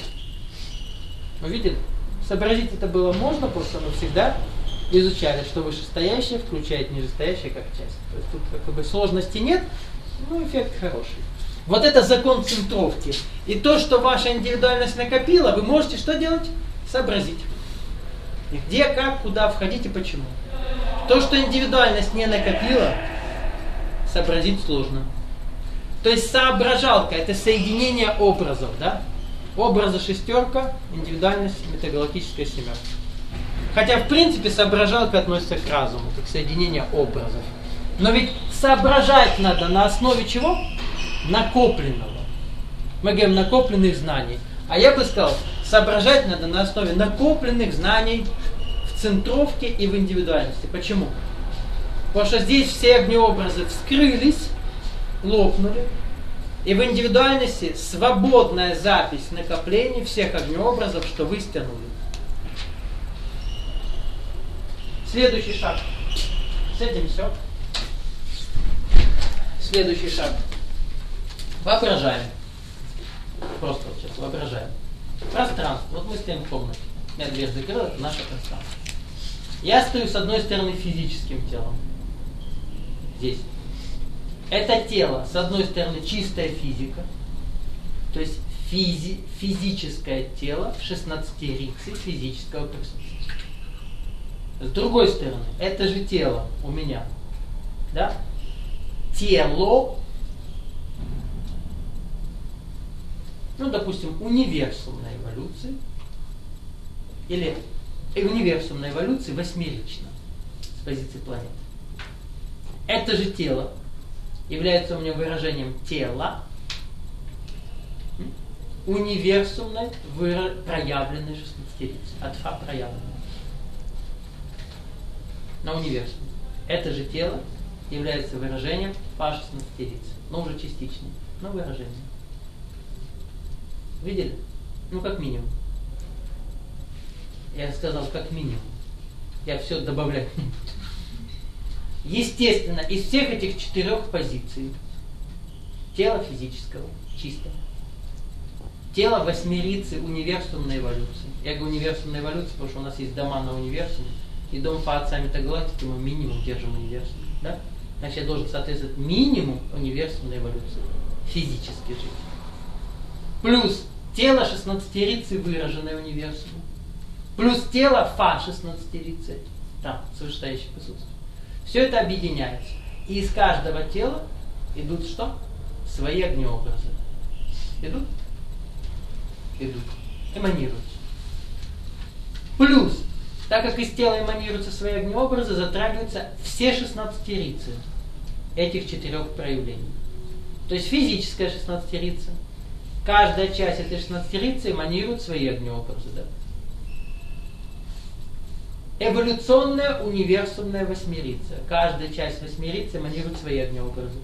Вы видели? Сообразить это было можно, потому что мы всегда изучали, что вышестоящее включает нижестоящее как часть. То есть тут как бы сложности нет, но эффект хороший. Вот это закон центровки. И то, что ваша индивидуальность накопила, вы можете что делать? Сообразить. Где, как, куда входить и почему. То, что индивидуальность не накопила, сообразить сложно. То есть соображалка – это соединение образов, да? Образа шестерка, индивидуальность метагалактическая семерка. Хотя, в принципе, соображалка относится к разуму, как соединение образов. Но ведь соображать надо на основе чего? Накопленного. Мы говорим накопленных знаний. А я бы сказал, соображать надо на основе накопленных знаний в центровке и в индивидуальности. Почему? Потому что здесь все огнеобразы вскрылись, лопнули, и в индивидуальности свободная запись накоплений всех огнеобразов, что вы стянули. Следующий шаг. С этим все. Следующий шаг. Воображаем. Просто вот сейчас воображаем. Пространство. Вот мы стоим в комнате. Я дверь закрыл, это наше пространство. Я стою с одной стороны физическим телом. Здесь. Это тело, с одной стороны, чистая физика. То есть физи- физическое тело в шестнадцатериксе физического присутствия. С другой стороны, это же тело у меня. Да? Тело, ну, допустим, универсумной эволюции, или универсумной эволюции восьмерично, с позиции планеты. Это же тело является у меня выражением тела универсумной выра... проявленной шестнадцатерицы. От Фа проявленной. На универсум. Это же тело является выражением Фа шестнадцатерицы. Но уже частичным. Но выражением. Видели? Ну, как минимум. Я сказал, как минимум. Я все добавлять не буду. Естественно, из всех этих четырех позиций тело физического, чисто. Тело восьмерицы универсумной эволюции. Я говорю универсумной эволюции, потому что у нас есть дома на универсуме. И дом по отца метагалактики мы минимум держим универсум. Да? Значит, я должен соответствовать минимум универсумной эволюции. Физически жить. Плюс тело шестнадцатерицы, выраженное универсумом. Плюс тело Фа шестнадцатерицы. Там, свыштающее присутствие. Все это объединяется. И из каждого тела идут что? Свои огнеобразы. Идут? Идут. Эманируются. Плюс, так как из тела эманируются свои огнеобразы, затрагиваются все шестнадцатерицы этих четырех проявлений. То есть физическая шестнадцатерица. Каждая часть этой шестнадцатерицы эманирует свои огнеобразы. Да? Эволюционная универсумная восьмерица. Каждая часть восьмерицы эманирует свои огнеобразы.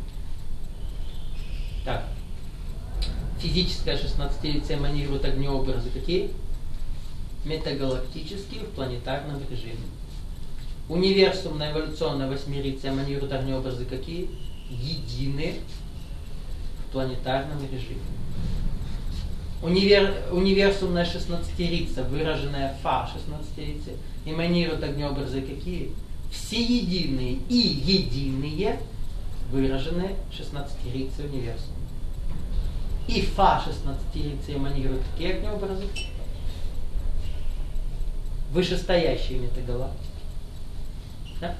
Так. Физическая шестнадцатерица эманирует огнеобразы какие? Метагалактические в планетарном режиме. Универсумная эволюционная восьмерица эманирует огнеобразы какие? Единые в планетарном режиме. Универ... Универсумная шестнадцатерица, выраженная Фа шестнадцатерицы, эманируют огнеобразы какие? Всеединые и единые, выраженные шестнадцатерицы универсума. И Фа шестнадцатерицы эманируют какие огнеобразы? Вышестоящие метагалактики. Да?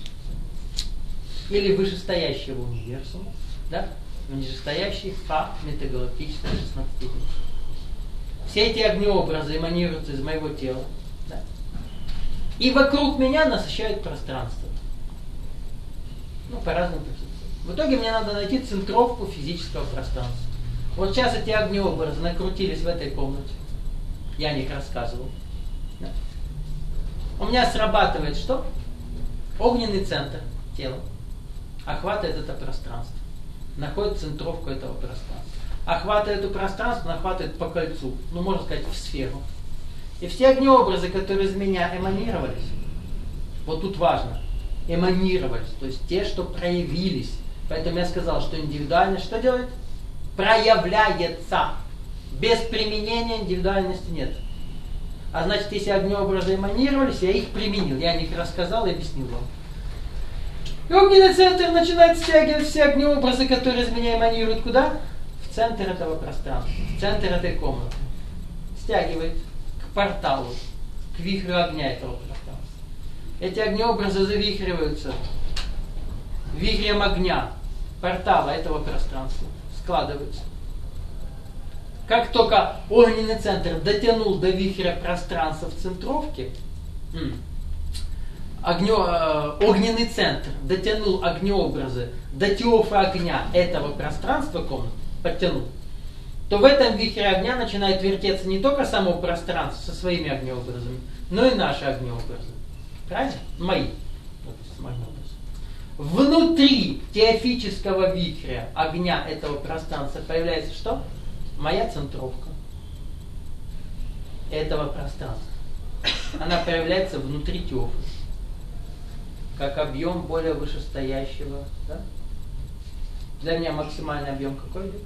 Или вышестоящего универсума. Да? Нижестоящий Фа метагалактическая шестнадцатерица. Все эти огнеобразы эманируются из моего тела. Да? И вокруг меня насыщают пространство. Ну, по разным причинам. В итоге мне надо найти центровку физического пространства. Вот сейчас эти огнеобразы накрутились в этой комнате. Я о них рассказывал. Да? У меня срабатывает что? Огненный центр тела. Охватывает это пространство. Находит центровку этого пространства. Охватывает это пространство, охватывает по кольцу. Ну, можно сказать, в сферу. И все огнеобразы, которые из меня эманировались, вот тут важно, эманировались, то есть те, что проявились. Поэтому я сказал, что индивидуальность что делает? Проявляется. Без применения индивидуальности нет. А значит, если огнеобразы эманировались, я их применил. Я о них рассказал и объяснил вам. И огненный центр начинает стягивать все огнеобразы, которые из меня эманируют куда? В центр этого пространства, в центр этой комнаты. Стягивает к порталу, к вихрю огня этого пространства. Эти огнеобразы завихриваются вихрем огня портала этого пространства. Складываются. Как только огненный центр дотянул до вихря пространства в центровке, огнё, э, огненный центр дотянул огнеобразы до теофа огня этого пространства комнаты, подтянул, то в этом вихре огня начинает вертеться не только само пространство со своими огнеобразами, но и наши огнеобразы. Правильно? Мои. Допустим, огнеобразы. Внутри теофического вихря огня этого пространства появляется что? Моя центровка этого пространства. Она появляется внутри теофы. Как объем более вышестоящего. Да? Для меня максимальный объем какой идет?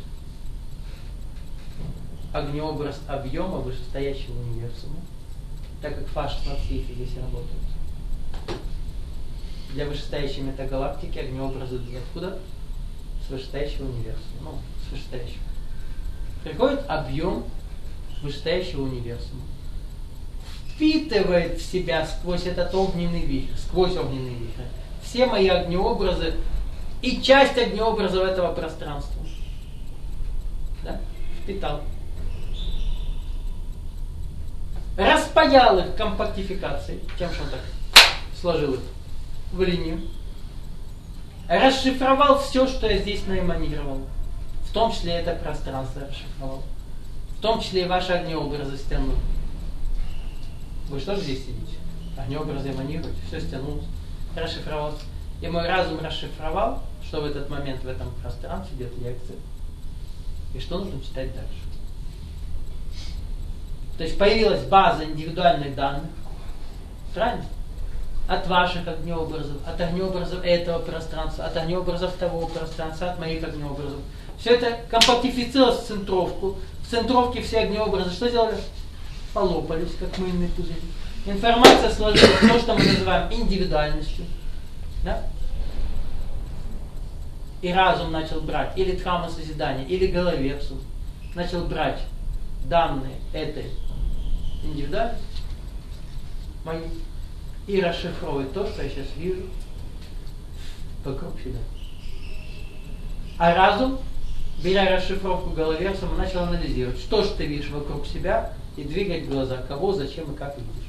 Огнеобраз объема вышестоящего универсума. Так как Фа шестнадцатерицы здесь работают. Для вышестоящей метагалактики огнеобразы идут откуда? С вышестоящего универсума. Ну, с вышестоящего. Приходит объем вышестоящего универсума. Впитывает в себя сквозь этот огненный вихрь, сквозь огненный вихрь, все мои огнеобразы и часть огнеобразов этого пространства. Да? Впитал. Распаял их компактификацией, тем, что он так сложил их в линию. Расшифровал все, что я здесь наэманировал. В том числе это пространство расшифровал. том числе и ваши огнеобразы стянут. Вы что же здесь сидите? Огнеобразы эманируют, все стянулось, расшифровалось. И мой разум расшифровал, что в этот момент в этом пространстве идет лекция. И что нужно читать дальше. То есть появилась база индивидуальных данных. Правильно? От ваших огнеобразов, от огнеобразов этого пространства, от огнеобразов того пространства, от моих огнеобразов. Все это компактифицировалось в центровку. В центровке все огнеобразы что сделали? Полопались, как мыльные пузыри. Информация сложилась в то, что мы называем индивидуальностью. Да? И разум начал брать, или дхамма созидания, или головепсу, начал брать данные этой индивидуальности моей и расшифровывать то, что я сейчас вижу вокруг себя. А разум, беря расшифровку головепсу, начал анализировать, что же ты видишь вокруг себя, и двигать глаза, кого, зачем и как видишь.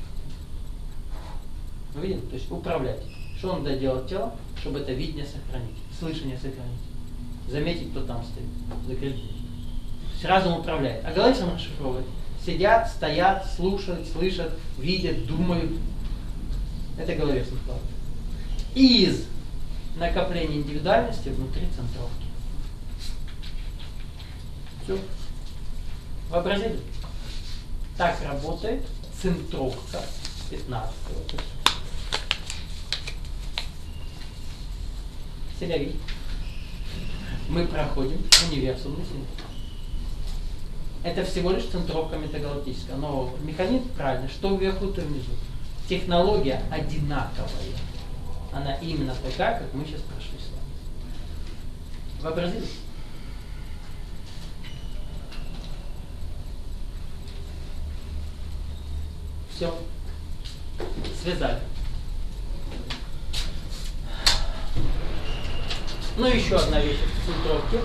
Вы видите? То есть управлять. Что он надо делать телом, чтобы это видение сохранить, слышание сохранить, заметить, кто там стоит, закрыть. То есть разум управляет, а головец он расшифровывает. Сидят, стоят, слушают, слышат, видят, думают. Это головец управляет. Из накопления индивидуальности внутри центровки. Все. Вообразили? Так работает центровка пятнадцатого. Селяви. Мы проходим универсумный синтез. Это всего лишь центровка метагалактическая. Но механизм правильный, что вверху, то внизу. Технология одинаковая. Она именно такая, как мы сейчас прошли с вами. Вообразили? Все. Связали. Ну, еще одна вещь в центровке.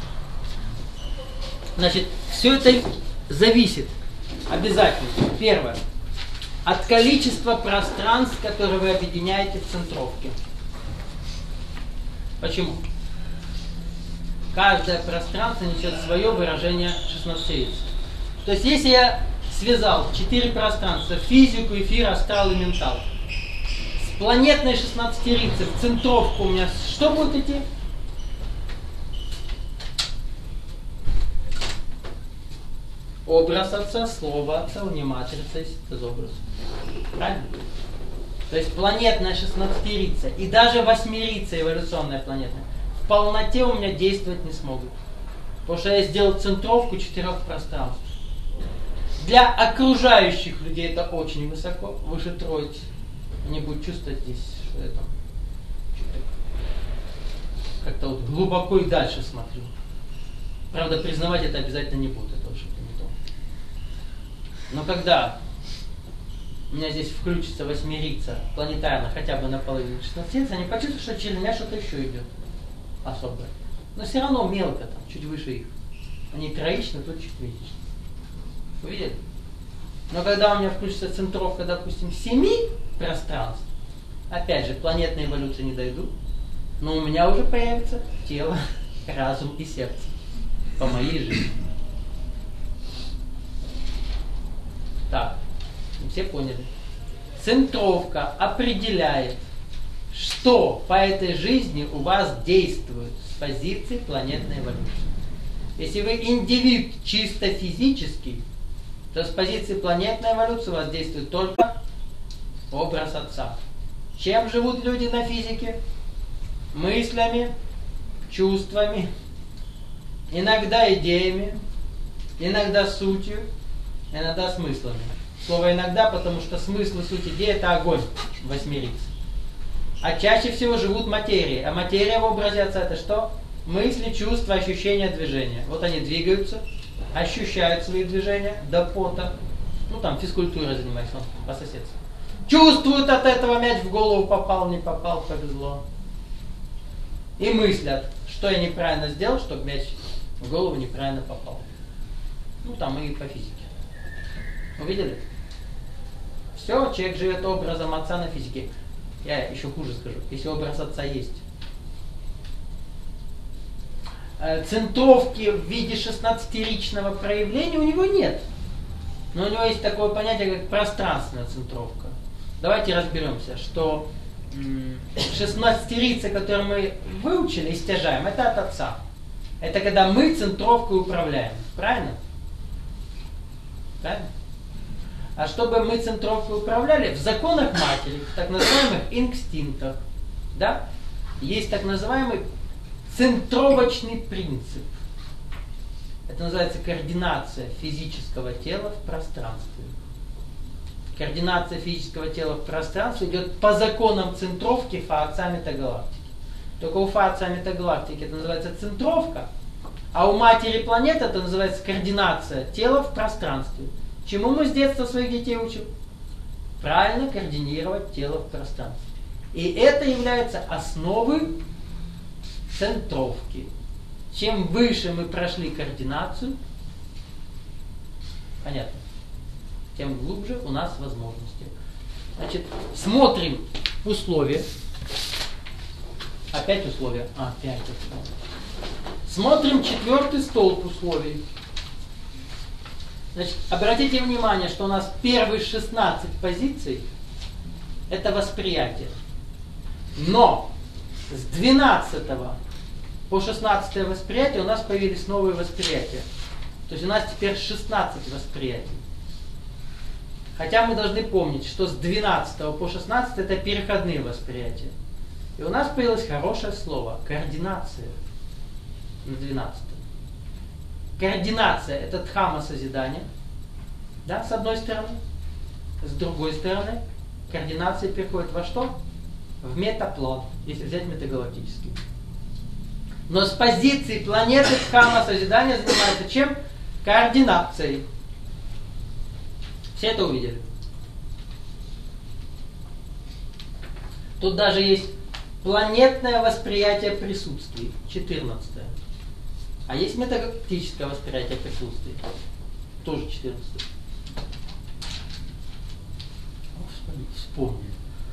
Значит, все это зависит обязательно, первое, от количества пространств, которые вы объединяете в центровке. Почему? Каждое пространство несет свое выражение шестнадцатерицы. То есть, если я связал четыре пространства, физику, эфир, астрал и ментал, с планетной шестнадцатерицей в центровку у меня что будет идти? Образ отца, слово отца, не матрица, из образа. Правильно? То есть планетная шестнадцатерица и даже восьмерица, эволюционная планетная, в полноте у меня действовать не смогут. Потому что я сделал центровку четырех пространств. Для окружающих людей это очень высоко, выше троицы. Они будут чувствовать здесь, что я там как-то вот глубоко и дальше смотрю. Правда, признавать это обязательно не буду, это что-то не то. Но когда у меня здесь включится восьмерица планетарно, хотя бы наполовину шестнадцатерица, они почувствуют, что через меня что-то еще идет особое. Но все равно мелко, там, чуть выше их. Они троичны, тут четверичны. Вы видели? Но когда у меня включится центровка, допустим, семи пространств, опять же, планетной эволюции не дойду, но у меня уже появится тело, разум и сердце по моей жизни. Так, все поняли. Центровка определяет, что по этой жизни у вас действует с позиции планетной эволюции. Если вы индивид чисто физический, то с позиции планетной эволюции у вас действует только образ отца. Чем живут люди на физике? Мыслями, чувствами, иногда идеями, иногда сутью, иногда смыслами. Слово иногда, потому что смысл и суть идеи это огонь восьмерицы. А чаще всего живут материей. А материя в образе отца это что? Мысли, чувства, ощущения, движения. Вот они двигаются, ощущают свои движения до пота. Ну там физкультурой занимается он по соседству. Чувствуют от этого, мяч в голову попал, не попал, повезло. И мыслят, что я неправильно сделал, чтобы мяч в голову неправильно попал. Ну там и по физике. Увидели? Все, человек живет образом отца на физике. Я еще хуже скажу, если образ отца есть. центровки в виде шестнадцатиричного проявления у него нет. Но у него есть такое понятие, как пространственная центровка. Давайте разберемся, что шестнадцатирица, которую мы выучили и стяжаем, это от отца. Это когда мы центровкой управляем. Правильно? Правильно? А чтобы мы центровкой управляли, в законах матери, в так называемых инстинктах, да, есть так называемый центровочный принцип. Это называется координация физического тела в пространстве. Координация физического тела в пространстве идет по законам центровки фаотца метагалактики. Только у фаотца метагалактики это называется центровка, а у матери планеты это называется координация тела в пространстве. Чему мы с детства своих детей учим? Правильно координировать тело в пространстве. И это является основой центровки. Чем выше мы прошли координацию, понятно, тем глубже у нас возможности. Значит, смотрим условия. Опять условия. А, пять условий. Смотрим четвертый столб условий. Значит, обратите внимание, что у нас первые шестнадцать позиций это восприятие. Но с двенадцатого по шестнадцатое восприятие у нас появились новые восприятия. То есть у нас теперь шестнадцать восприятий. Хотя мы должны помнить, что с двенадцатого по шестнадцатое это переходные восприятия. И у нас появилось хорошее слово – координация на двенадцатом. Координация – это дхамма созидания, да, с одной стороны. С другой стороны, координация переходит во что? В метаплан, если взять метагалактический. Но с позиции планеты дхамма созидания занимается чем? Координацией. Все это увидели. Тут даже есть планетное восприятие присутствий, четырнадцатое. А есть метагалактическое восприятие присутствий, тоже четырнадцатое. Господи, вспомнили.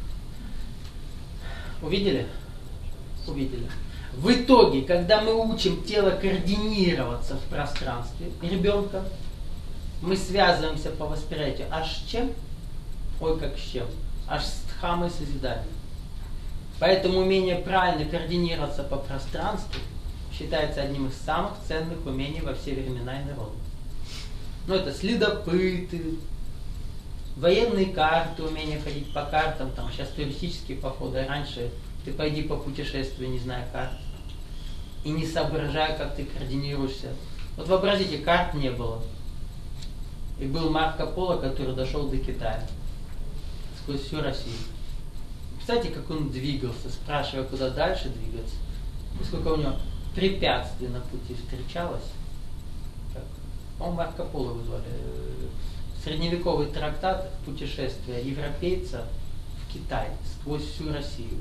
Увидели? Увидели. В итоге, когда мы учим тело координироваться в пространстве ребенка, мы связываемся по восприятию аж с чем? Ой, как с чем? Аж с дхаммой созидания. Поэтому умение правильно координироваться по пространству считается одним из самых ценных умений во все времена и народы. Ну, это следопыты, военные карты, умение ходить по картам, там сейчас туристические походы, а раньше ты пойди по путешествию, не зная карт, и не соображая, как ты координируешься. Вот вообразите, карт не было. И был Марко Поло, который дошел до Китая сквозь всю Россию. Представляете, как он двигался, спрашивая, куда дальше двигаться, и сколько у него препятствий на пути встречалось. Он Марко Поло вызвали. Средневековый трактат «Путешествие европейца в Китай сквозь всю Россию».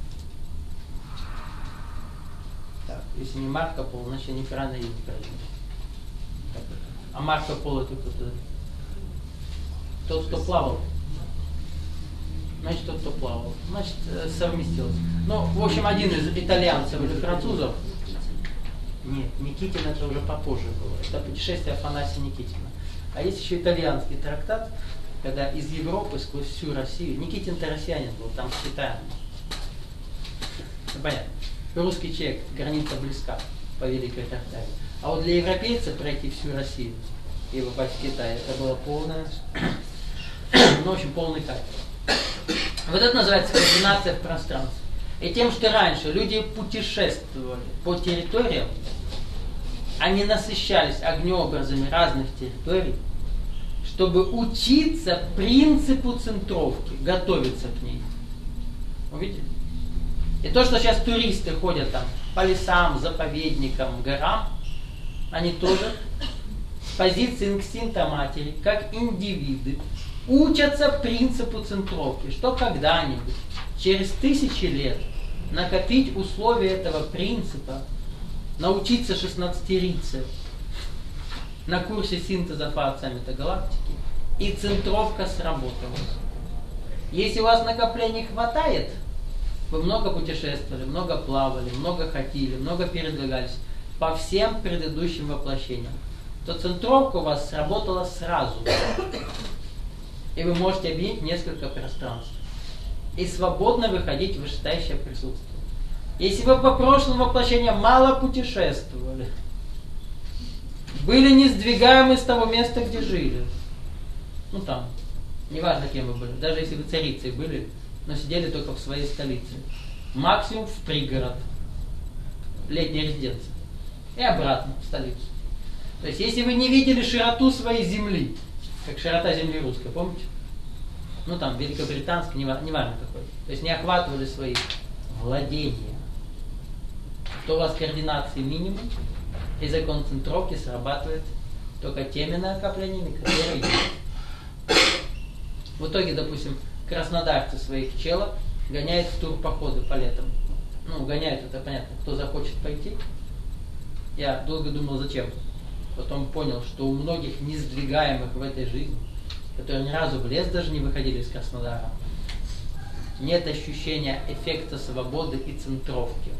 Так, если не Марко Поло, значит я неправильно имя произнес. А Марко Поло это кто-то? Тот, кто плавал. Значит, тот, кто плавал. Значит, совместилось. Ну, в общем, один из итальянцев или французов. Нет, Никитин это уже попозже было. Это путешествие Афанасия Никитина. А есть еще итальянский трактат, когда из Европы сквозь всю Россию. Никитин-то россиянин был, там с Китаем. Ну, понятно. Русский человек, граница близка по Великой Картаге. А вот для европейца пройти всю Россию и попасть в Китай, это было полное, ну, в общем, полный кайф. Вот это называется координация в пространстве. И тем, что раньше люди путешествовали по территориям, они насыщались огнеобразами разных территорий, чтобы учиться принципу центровки, готовиться к ней. Увидели? И то, что сейчас туристы ходят там по лесам, заповедникам, горам, они тоже с позиции инстинкта матери, как индивиды, учатся принципу центровки, что когда-нибудь, через тысячи лет, накопить условия этого принципа, научиться шестнадцатирице на курсе синтеза фаотца метагалактики, и центровка сработала. Если у вас накоплений хватает, вы много путешествовали, много плавали, много ходили, много передвигались, по всем предыдущим воплощениям, то центровка у вас сработала сразу. И вы можете объединить несколько пространств. И свободно выходить в вышестоящее присутствие. Если вы по прошлым воплощениям мало путешествовали, были несдвигаемы с того места, где жили, ну там, неважно кем вы были, даже если вы царицей были, но сидели только в своей столице, максимум в пригород, летняя резиденция, и обратно в столицу. То есть, если вы не видели широту своей земли, как широта земли русской, помните? Ну там, великобританской, неважно какой. То есть, не охватывали свои владения, то у вас координации минимум, и закон центровки срабатывает только теми накоплениями, которые есть. В итоге, допустим, краснодарцы своих челов гоняют в турпоходы по летам. Ну, гоняют, это понятно, кто захочет пойти. Я долго думал, зачем. Потом понял, что у многих несдвигаемых в этой жизни, которые ни разу в лес даже не выходили из Краснодара, нет ощущения эффекта свободы и центровки.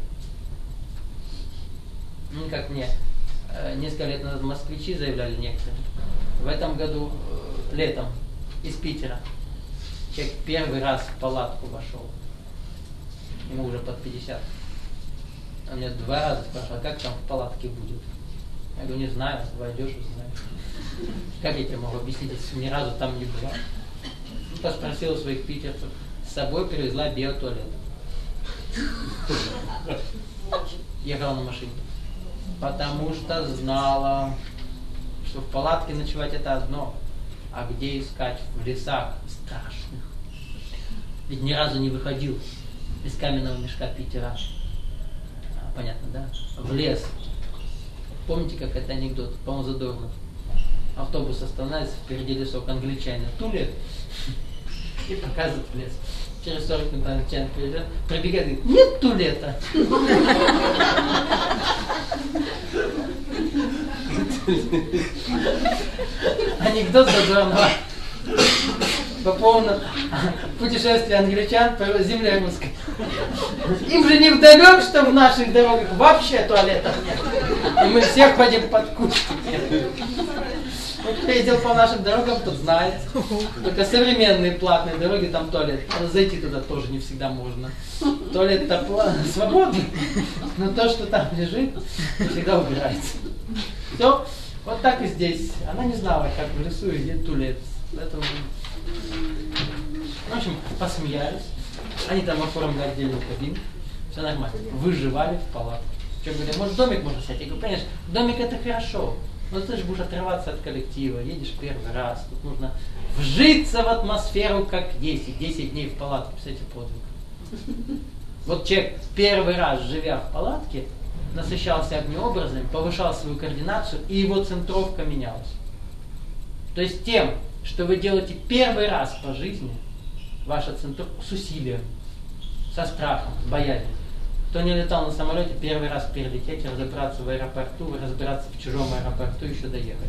Ну, как мне э, несколько лет назад москвичи заявляли некоторые. В этом году, э, летом, из Питера, человек первый раз в палатку вошел. Ему уже под пятьдесят. Он мне два раза спрашивал, как там в палатке будет. Я говорю, не знаю, войдешь, узнаешь. Как я тебе могу объяснить, если ни разу там не была? Ну, поспросила своих питерцев. С собой привезла биотуалет. Ехала на машине. Потому что знала, что в палатке ночевать это одно, а где искать в лесах страшных. Ведь ни разу не выходил из каменного мешка Питера. А, понятно, да? В лес. Помните, как это анекдот? По-моему, Задорнов. Автобус останавливается, впереди лесок, англичанин тулит и показывает в лес. Через сорок минут англичанин приезжает, пробегает и говорит, нет тулета. Анекдот Задорнова по поводу путешествия англичан по земле русской. Им же не вдомек, что в наших дорогах вообще туалетов нет. И мы все ходим под кустики. Кто ездил по нашим дорогам, тот знает. Только современные платные дороги, там туалет. Зайти туда тоже не всегда можно. Туалет-то свободный, но то, что там лежит, не всегда убирается. Все, вот так и здесь. Она не знала, как в лесу и где туалет. Поэтому... В общем, посмеялись. Они там оформили отдельную кабину. Все нормально. Выживали в палатке. Что говорят, может домик можно снять? Я говорю, понимаешь, домик это хорошо. Но ты же будешь отрываться от коллектива, едешь первый раз. Тут нужно вжиться в атмосферу как есть. И десять дней в палатке, представляете, подвиг. Вот человек первый раз, живя в палатке, насыщался огнеобразами, повышал свою координацию, и его центровка менялась. То есть тем, что вы делаете первый раз по жизни, ваша центровка с усилием, со страхом, с боязнью. Кто не летал на самолете, первый раз перелететь, разобраться в аэропорту, разбираться в чужом аэропорту, еще доехать.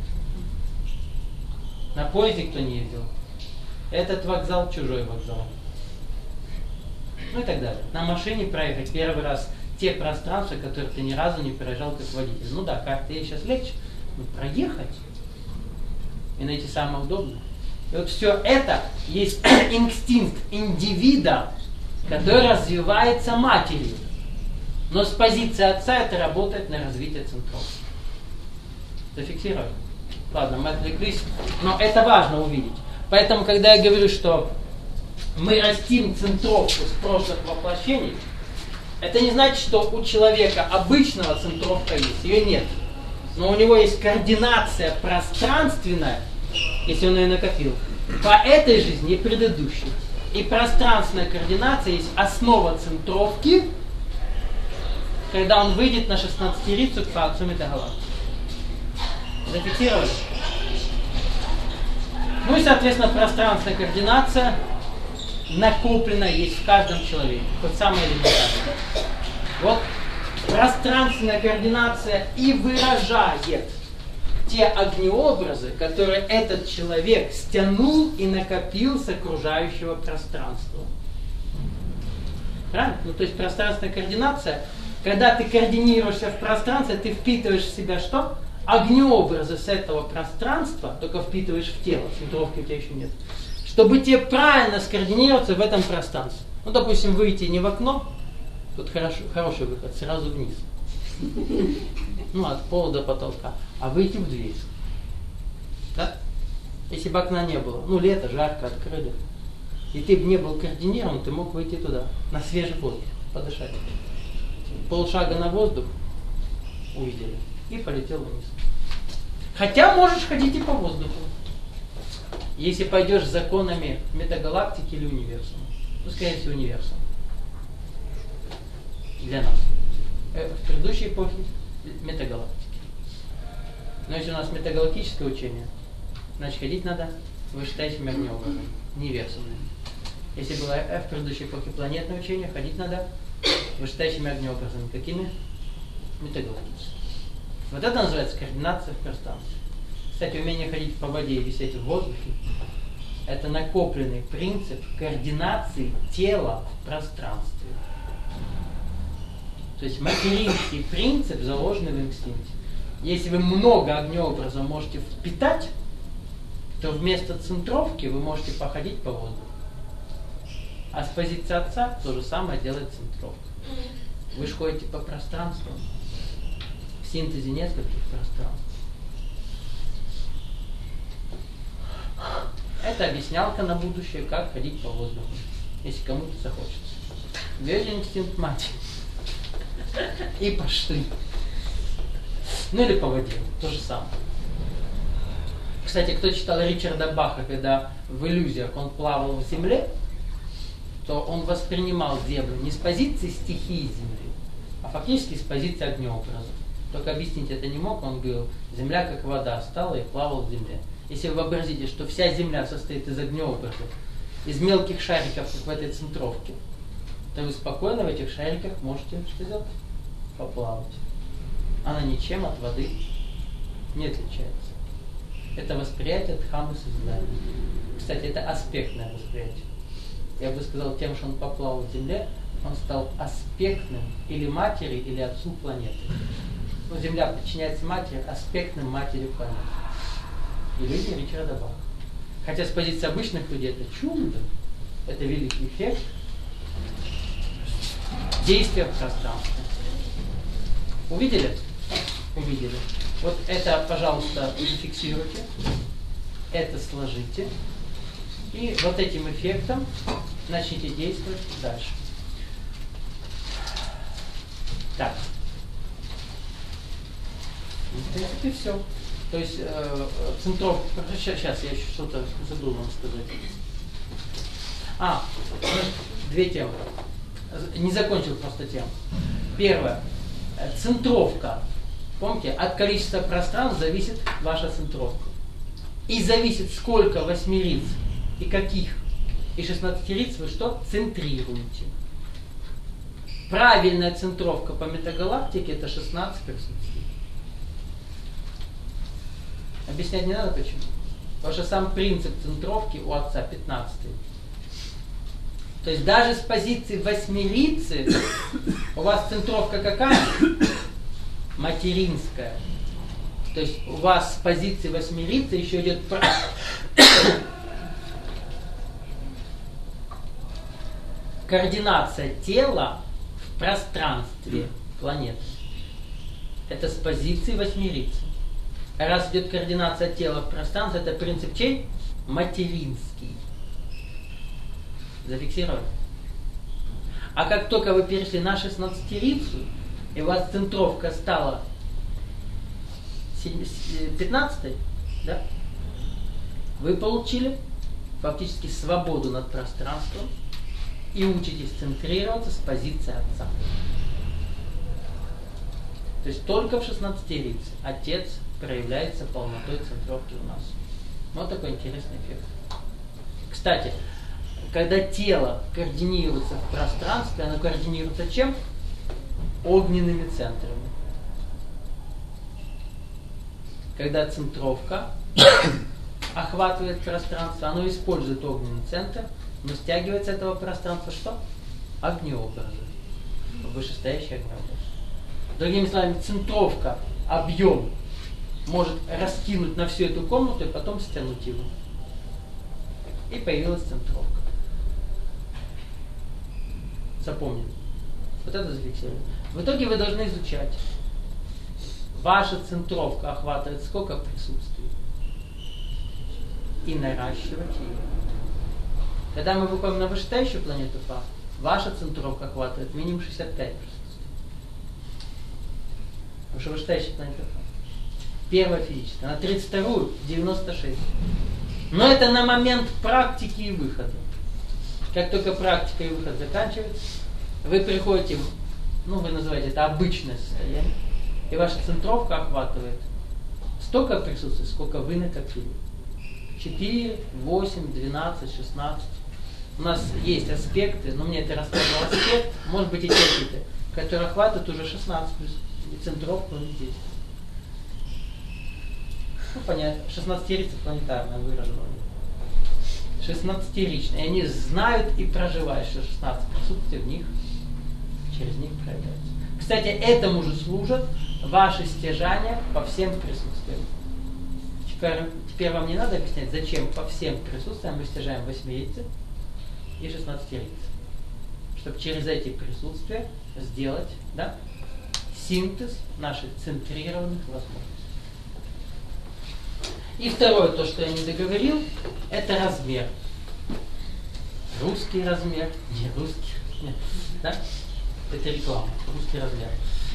На поезде кто не ездил? Этот вокзал, чужой вокзал. Ну и так далее. На машине проехать первый раз те пространства, которые ты ни разу не проезжал как водитель. Ну да, как-то ей сейчас легче, но проехать и найти самое удобное. И вот все это есть инстинкт индивида, который развивается матерью. Но с позиции отца это работает на развитие центров. Зафиксировали? Ладно, мы отвлеклись, но это важно увидеть. Поэтому, когда я говорю, что мы растим центровку с прошлых воплощений, это не значит, что у человека обычного центровка есть, ее нет. Но у него есть координация пространственная, если он ее накопил, по этой жизни и предыдущей. И пространственная координация есть основа центровки, когда он выйдет на шестнадцатерицу к факцию метагалактики. Зафиксировали? Ну и, соответственно, пространственная координация накоплена есть в каждом человеке. Хоть самое элементарное. Вот пространственная координация и выражает те огнеобразы, которые этот человек стянул и накопил с окружающего пространства. Правильно? Ну, то есть пространственная координация Когда ты координируешься в пространстве, ты впитываешь в себя что? Огнеобразы с этого пространства, только впитываешь в тело, центровки у тебя еще нет. Чтобы тебе правильно скоординироваться в этом пространстве. Ну, допустим, выйти не в окно, тут хорошо, хороший выход, сразу вниз. Ну, от пола до потолка. А выйти в дверь. Да? Если бы окна не было, ну, лето, жарко, открыли, и ты бы не был координирован, ты мог выйти туда, на свежий воздух, подышать. Полшага на воздух увидели и полетел вниз. Хотя можешь ходить и по воздуху, если пойдешь законами метагалактики или универсума. Ну, скорее всего, универсум. Для нас. В предыдущей эпохе метагалактики. Но если у нас метагалактическое учение, значит ходить надо вышестоящими огнеобразами, универсумными. Если было в предыдущей эпохе планетное учение, ходить надо вышестоящими огнеобразами. Какими? Метагалактическими. Вот это называется координация в пространстве. Кстати, умение ходить по воде и висеть в воздухе – это накопленный принцип координации тела в пространстве. То есть материнский принцип, заложенный в инстинкте. Если вы много огнеобраза можете впитать, то вместо центровки вы можете походить по воздуху. А с позиции отца то же самое делает центровка. Вы же ходите по пространству, в синтезе нескольких пространств. Это объяснялка на будущее, как ходить по воздуху, если кому-то захочется. Ввели инстинкт матери. И пошли. Ну или по воде, то же самое. Кстати, кто читал Ричарда Баха, когда в иллюзиях он плавал в земле, то он воспринимал Землю не с позиции стихии Земли, а фактически с позиции огнеобраза. Только объяснить это не мог, он говорил, Земля как вода стала и плавал в земле. Если вы вообразите, что вся Земля состоит из огнеобразов, из мелких шариков, как в этой центровке, то вы спокойно в этих шариках можете что сделать? Поплавать. Она ничем от воды не отличается. Это восприятие Дхаммы созидания. Кстати, это аспектное восприятие. Я бы сказал, тем, что он поплавал в земле, он стал аспектным или матери, или отцу планеты. Но Земля подчиняется матери, аспектным матери планеты. Иллюзия Ричарда Баха. Хотя с позиции обычных людей это чудо, это великий эффект действия в пространстве. Увидели? Увидели. Вот это, пожалуйста, зафиксируйте. Это сложите. И вот этим эффектом начните действовать дальше. Так. В принципе, все. То есть э, центровка. Сейчас я еще что-то забыл вам сказать. А, две темы. Не закончил просто тему. Первое. Центровка. Помните, от количества пространств зависит ваша центровка. И зависит, сколько восьмериц и каких и шестнадцатериц вы что? Центрируете. Правильная центровка по метагалактике это шестнадцать как шестнадцать. Объяснять не надо почему. Потому что сам принцип центровки у отца пятнадцатый. То есть даже с позиции восьмерицы у вас центровка какая? Материнская. То есть у вас с позиции восьмерицы еще идет координация тела в пространстве планеты. Это с позиции восьмерицы. А раз идет координация тела в пространстве, это принцип чей? Материнский. Зафиксировали? А как только вы перешли на шестнадцатерицу, и у вас центровка стала пятнадцатой, да? Вы получили фактически свободу над пространством и учитесь центрироваться с позиции отца. То есть только в шестнадцатерице отец проявляется полнотой центровки у нас. Вот такой интересный эффект. Кстати, когда тело координируется в пространстве, оно координируется чем? Огненными центрами. Когда центровка охватывает пространство, оно использует огненный центр, но стягивает с этого пространства что? Огнеобразы. Вышестоящий огнеобраз. Другими словами, центровка, объем может раскинуть на всю эту комнату и потом стянуть его. И появилась центровка. Запомнили. Вот это зафиксировали. В итоге вы должны изучать. Ваша центровка охватывает сколько присутствий? И наращивать ее. Когда мы выходим на вышестоящую планету Фа, ваша центровка охватывает минимум шестьдесят пять присутствий. Потому что вышестоящая планета Фа. Первая физическая. На тридцать вторую девяносто шесть. Но это на момент практики и выхода. Как только практика и выход заканчивается, вы приходите, ну вы называете это обычное состояние, и ваша центровка охватывает столько присутствий, сколько вы накопили. четыре, восемь, двенадцать, шестнадцать. У нас есть аспекты, но мне это рассказывал аспект, может быть и те какие-то, которые охватывают уже шестнадцать плюс, и центровку не здесь. Ну понятно, шестнадцатерица планетарная выражена. шестнадцатеричные. И они знают и проживают, что шестнадцать присутствий в них, через них проявляется. Кстати, этому же служат ваши стяжания по всем присутствиям. Теперь, теперь вам не надо объяснять, зачем по всем присутствиям мы стяжаем восьмерицы и шестнадцатерицы. Чтобы через эти присутствия сделать, да, синтез наших центрированных возможностей. И второе, то, что я не договорил, это размер. Русский размер, не русский, нет, да? Это реклама, русский размер.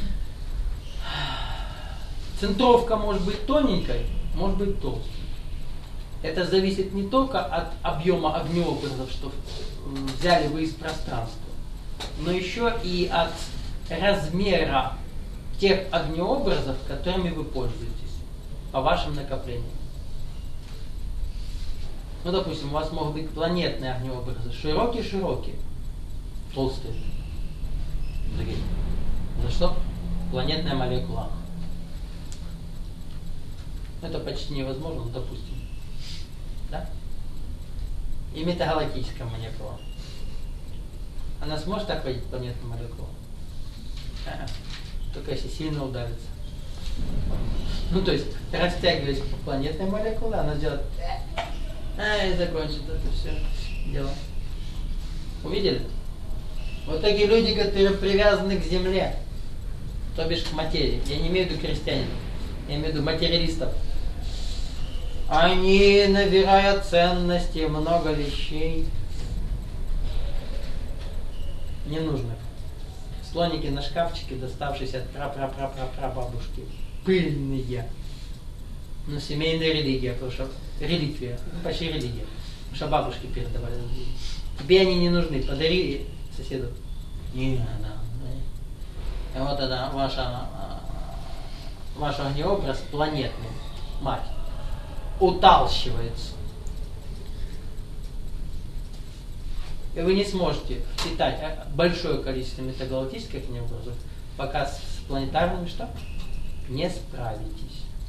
Центровка может быть тоненькой, может быть толстой. Это зависит не только от объема огнеобразов, что взяли вы из пространства, но еще и от размера тех огнеобразов, которыми вы пользуетесь по вашим накоплениям. Ну, допустим, у вас могут быть планетные огнеобразы, широкие-широкие, толстые. За что? Планетная молекула. Это почти невозможно, но допустим. Да? И метагалактическая молекула. Она сможет охватить планетную молекулу? А-а. Только если сильно удавится. Ну, то есть, растягиваясь по планетной молекуле, она сделает... А, и закончит это все дело. Увидели? Вот такие люди, которые привязаны к земле, то бишь к материи. Я не имею в виду крестьянинов, я имею в виду материалистов. Они набирают ценности, много вещей ненужных. Слоники на шкафчике, доставшиеся от пра-пра-пра-пра-пра-бабушки. Пыльные. Ну, семейная религия, потому что реликвия, ну, почти религия. Потому что бабушки передавали. Тебе они не нужны, подари соседу. Не надо. И вот это ваша, ваш огнеобраз планетный, мать, уталщивается. И вы не сможете впитать большое количество метагалактических огнеобразов, пока с планетарными что? Не справитесь.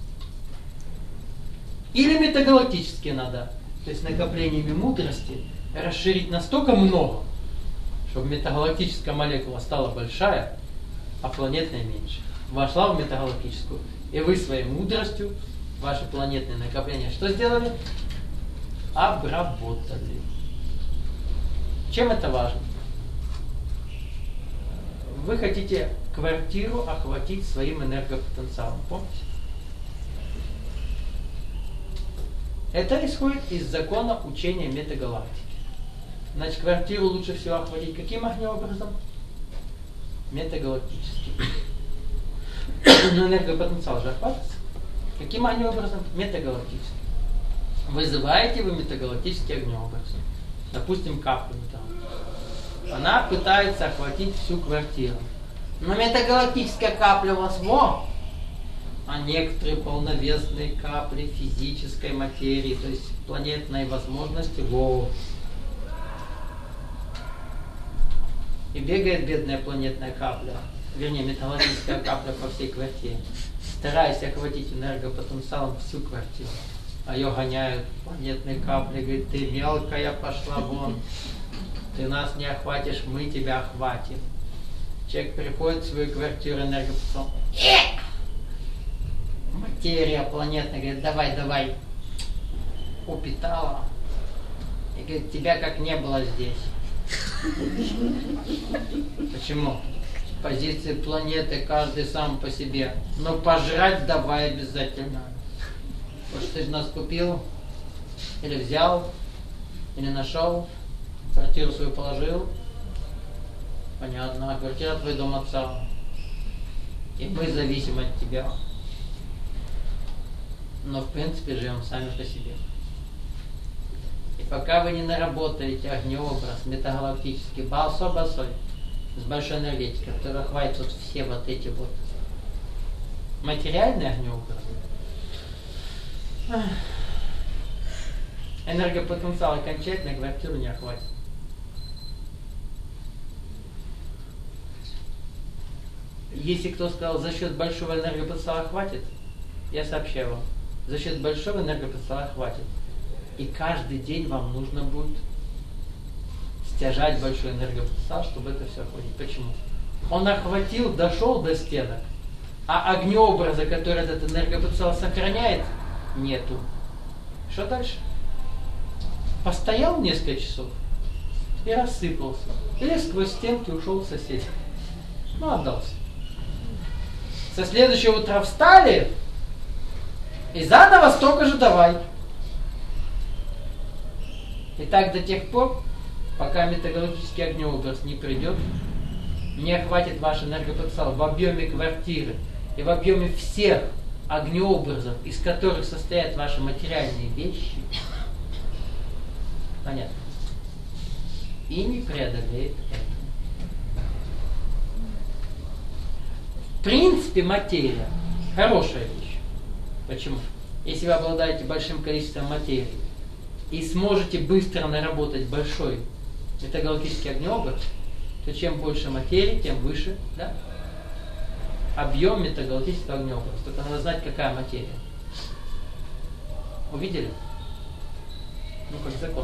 Или метагалактические надо, то есть накоплениями мудрости, расширить настолько много, чтобы метагалактическая молекула стала большая, а планетная меньше. Вошла в метагалактическую, и вы своей мудростью ваши планетные накопления что сделали? Обработали. Чем это важно? Вы хотите квартиру охватить своим энергопотенциалом, помните? Это исходит из закона учения метагалактики. Значит, квартиру лучше всего охватить каким огнеобразом? Метагалактическим. Но энергопотенциал же охватывается. Каким огнеобразом? Метагалактическим. Вызываете вы метагалактический огнеобраз. Допустим, каплю металла. Она пытается охватить всю квартиру. Но метагалактическая капля у вас во! А некоторые полновесные капли физической материи, то есть планетной возможности, во. И бегает бедная планетная капля, вернее металлическая капля по всей квартире, стараясь охватить энергопотенциалом всю квартиру. А ее гоняют планетные капли, говорит, ты мелкая, пошла вон, ты нас не охватишь, мы тебя охватим. Человек приходит в свою квартиру энергопотенциал. Материя планетная говорит, давай, давай. Упитала. И говорит, тебя как не было здесь. Почему? С позиции планеты каждый сам по себе. Но пожрать давай обязательно. Вот что ты из нас купил, или взял, или нашел, квартиру свою положил. Понятно, а квартира твой дом отца. И мы зависим от тебя. Но в принципе живем сами по себе. И пока вы не наработаете огнеобраз метагалактический, басо-басой, с большой энергетикой, которая хватит вот все вот эти вот материальные огнеобразы, энергопотенциал окончательно квартиру не охватит. Если кто сказал, за счет большого энергопотенциала хватит, я сообщаю вам, за счет большого энергопотенциала хватит. И каждый день вам нужно будет стяжать большой энергопотенциал, чтобы это все охватить. Почему? Он охватил, дошел до стенок, а огнеобраза, который этот энергопотенциал сохраняет, нету. Что дальше? Постоял несколько часов и рассыпался. Или сквозь стенки ушел в соседей. Ну, отдался. Со следующего утра встали и заново столько же давай. И так до тех пор, пока метагалактический огнеобраз не придет, не охватит ваш энергопотенциал в объеме квартиры и в объеме всех огнеобразов, из которых состоят ваши материальные вещи. Понятно? И не преодолеет это. В принципе, материя хорошая вещь. Почему? Если вы обладаете большим количеством материи и сможете быстро наработать большой метагалактический огнеобраз, то чем больше материи, тем выше, да, объем метагалактического огнеобраза. Только надо знать, какая материя. Увидели? Ну, как закон.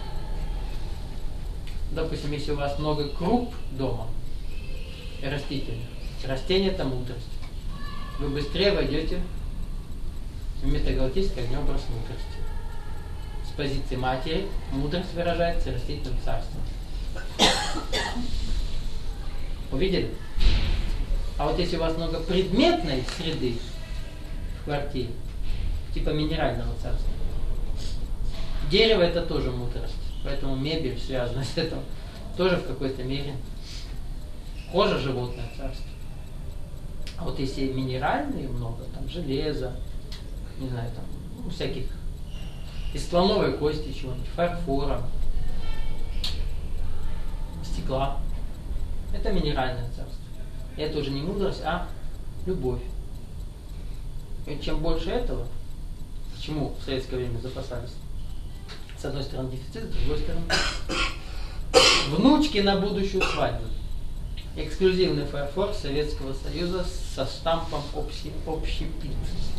Допустим, если у вас много круп дома, растительных, растение это мудрость, вы быстрее войдете в метагалактический огнеобраз мудрости. С позиции матери мудрость выражается растительным царством. Увидели? А вот если у вас много предметной среды в квартире, типа минерального царства, дерево это тоже мудрость, поэтому мебель связана с этим тоже в какой-то мере. Кожа животное царство. А вот если минеральные много, там железо, не знаю, там ну, всяких из слоновой кости чего-нибудь, фарфора, стекла, это минеральное царство. И это уже не мудрость, а любовь. И чем больше этого, почему в советское время запасались? С одной стороны дефицит, с другой стороны внучки на будущую свадьбу. Эксклюзивный фарфор Советского Союза со штампом общий, общепит.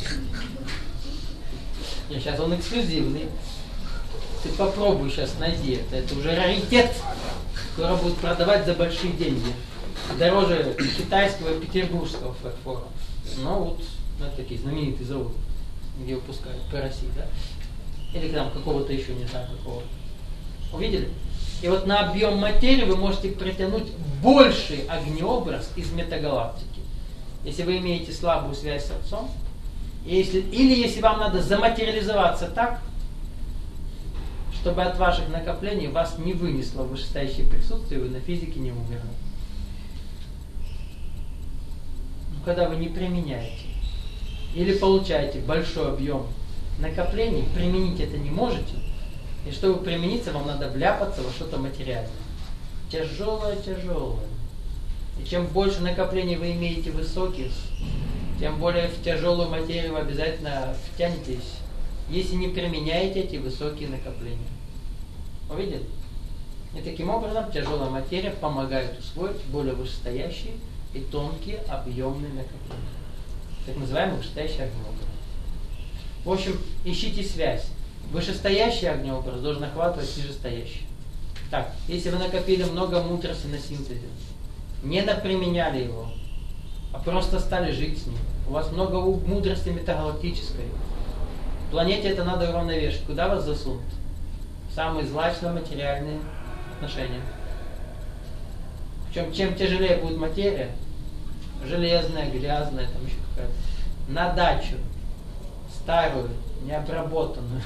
Нет, сейчас он эксклюзивный. Ты попробуй сейчас найди это. Это уже раритет, который будут продавать за большие деньги. Дороже китайского и петербургского фарфора. Но вот ну, такие знаменитые заводы, где выпускают по России, да? Или там какого-то еще, не знаю какого. Увидели? И вот на объем материи вы можете притянуть больший огнеобраз из метагалактики. Если вы имеете слабую связь с Отцом, если, или если вам надо заматериализоваться так, чтобы от ваших накоплений вас не вынесло в вышестоящее присутствие, вы на физике не умерли. Но когда вы не применяете или получаете большой объем накоплений, применить это не можете, и чтобы примениться, вам надо вляпаться во что-то материальное. Тяжелое, тяжелое. И чем больше накоплений вы имеете высоких, тем более в тяжелую материю вы обязательно втянетесь, если не применяете эти высокие накопления. Увидели? И таким образом тяжелая материя помогает усвоить более вышестоящие и тонкие объемные накопления. Так называемый вышестоящий огнеобраз. В общем, ищите связь. Вышестоящий огнеобраз должен охватывать нижестоящий. Так, если вы накопили много мудрости на синтезе, не наприменяли его, а просто стали жить с ним. У вас много мудрости метагалактической. Планете это надо уравновешивать. Куда вас засунут? Самые злачно-материальные отношения. Причем, чем тяжелее будет материя, железная, грязная, там еще какая-то, на дачу, старую, необработанную,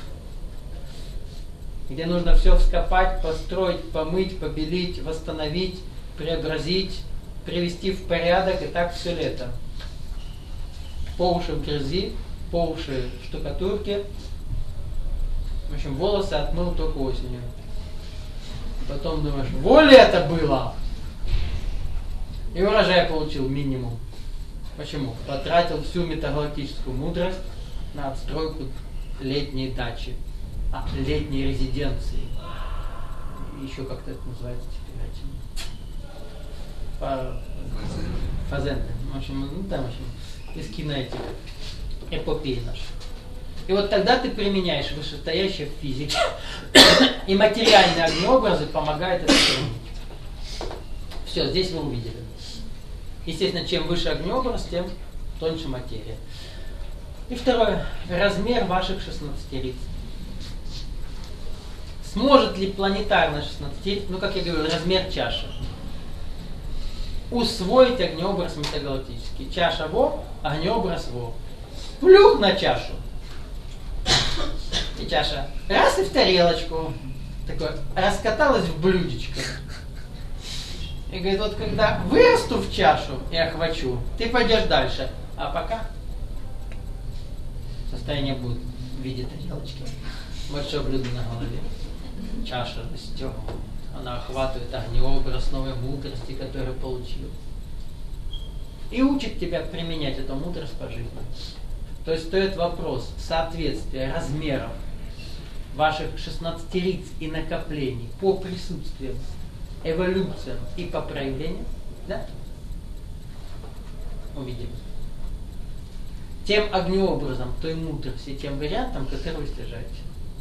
где нужно все вскопать, построить, помыть, побелить, восстановить, преобразить, привести в порядок, и так все лето. По уши в грязи, по уши в штукатурке. В общем, волосы отмыл только осенью. Потом думаешь, во лето было! И урожай получил минимум. Почему? Потратил всю метагалактическую мудрость на отстройку летней дачи, а, летней резиденции. Еще как-то это называется теперь этим. По... Фазенты. В общем, ну там, в общем, из киноэтики. Эпопеи наши. И вот тогда ты применяешь вышестоящее в физике. И материальные огнеобразы помогают это применить. Все, здесь вы увидели. Естественно, чем выше огнеобраз, тем тоньше материя. И второе. Размер ваших шестнадцатериц. Сможет ли планетарная шестнадцатерица, ну как я говорю, размер чаши, усвоить огнеобраз метагалактический? Чаша во, огнеобраз во. Плюх на чашу. И чаша раз и в тарелочку. Такое, раскаталась в блюдечко. И говорит, вот когда вырасту в чашу и охвачу, ты пойдешь дальше. А пока состояние будет в виде тарелочки. Большое блюдо на голове. Чаша растет. Она охватывает огнеобраз новой мудрости, которую получил. И учит тебя применять эту мудрость по жизни. То есть стоит вопрос соответствия размеров ваших шестнадцатериц и накоплений по присутствиям, эволюциям и по проявлениям. Да? Увидим. Тем огнеобразом, той мудрости, тем вариантом, который вы стяжаете.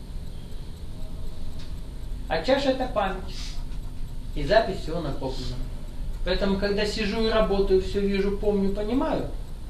А чаша это память. И запись всего накопленного. Поэтому, когда сижу и работаю, все вижу, помню, понимаю.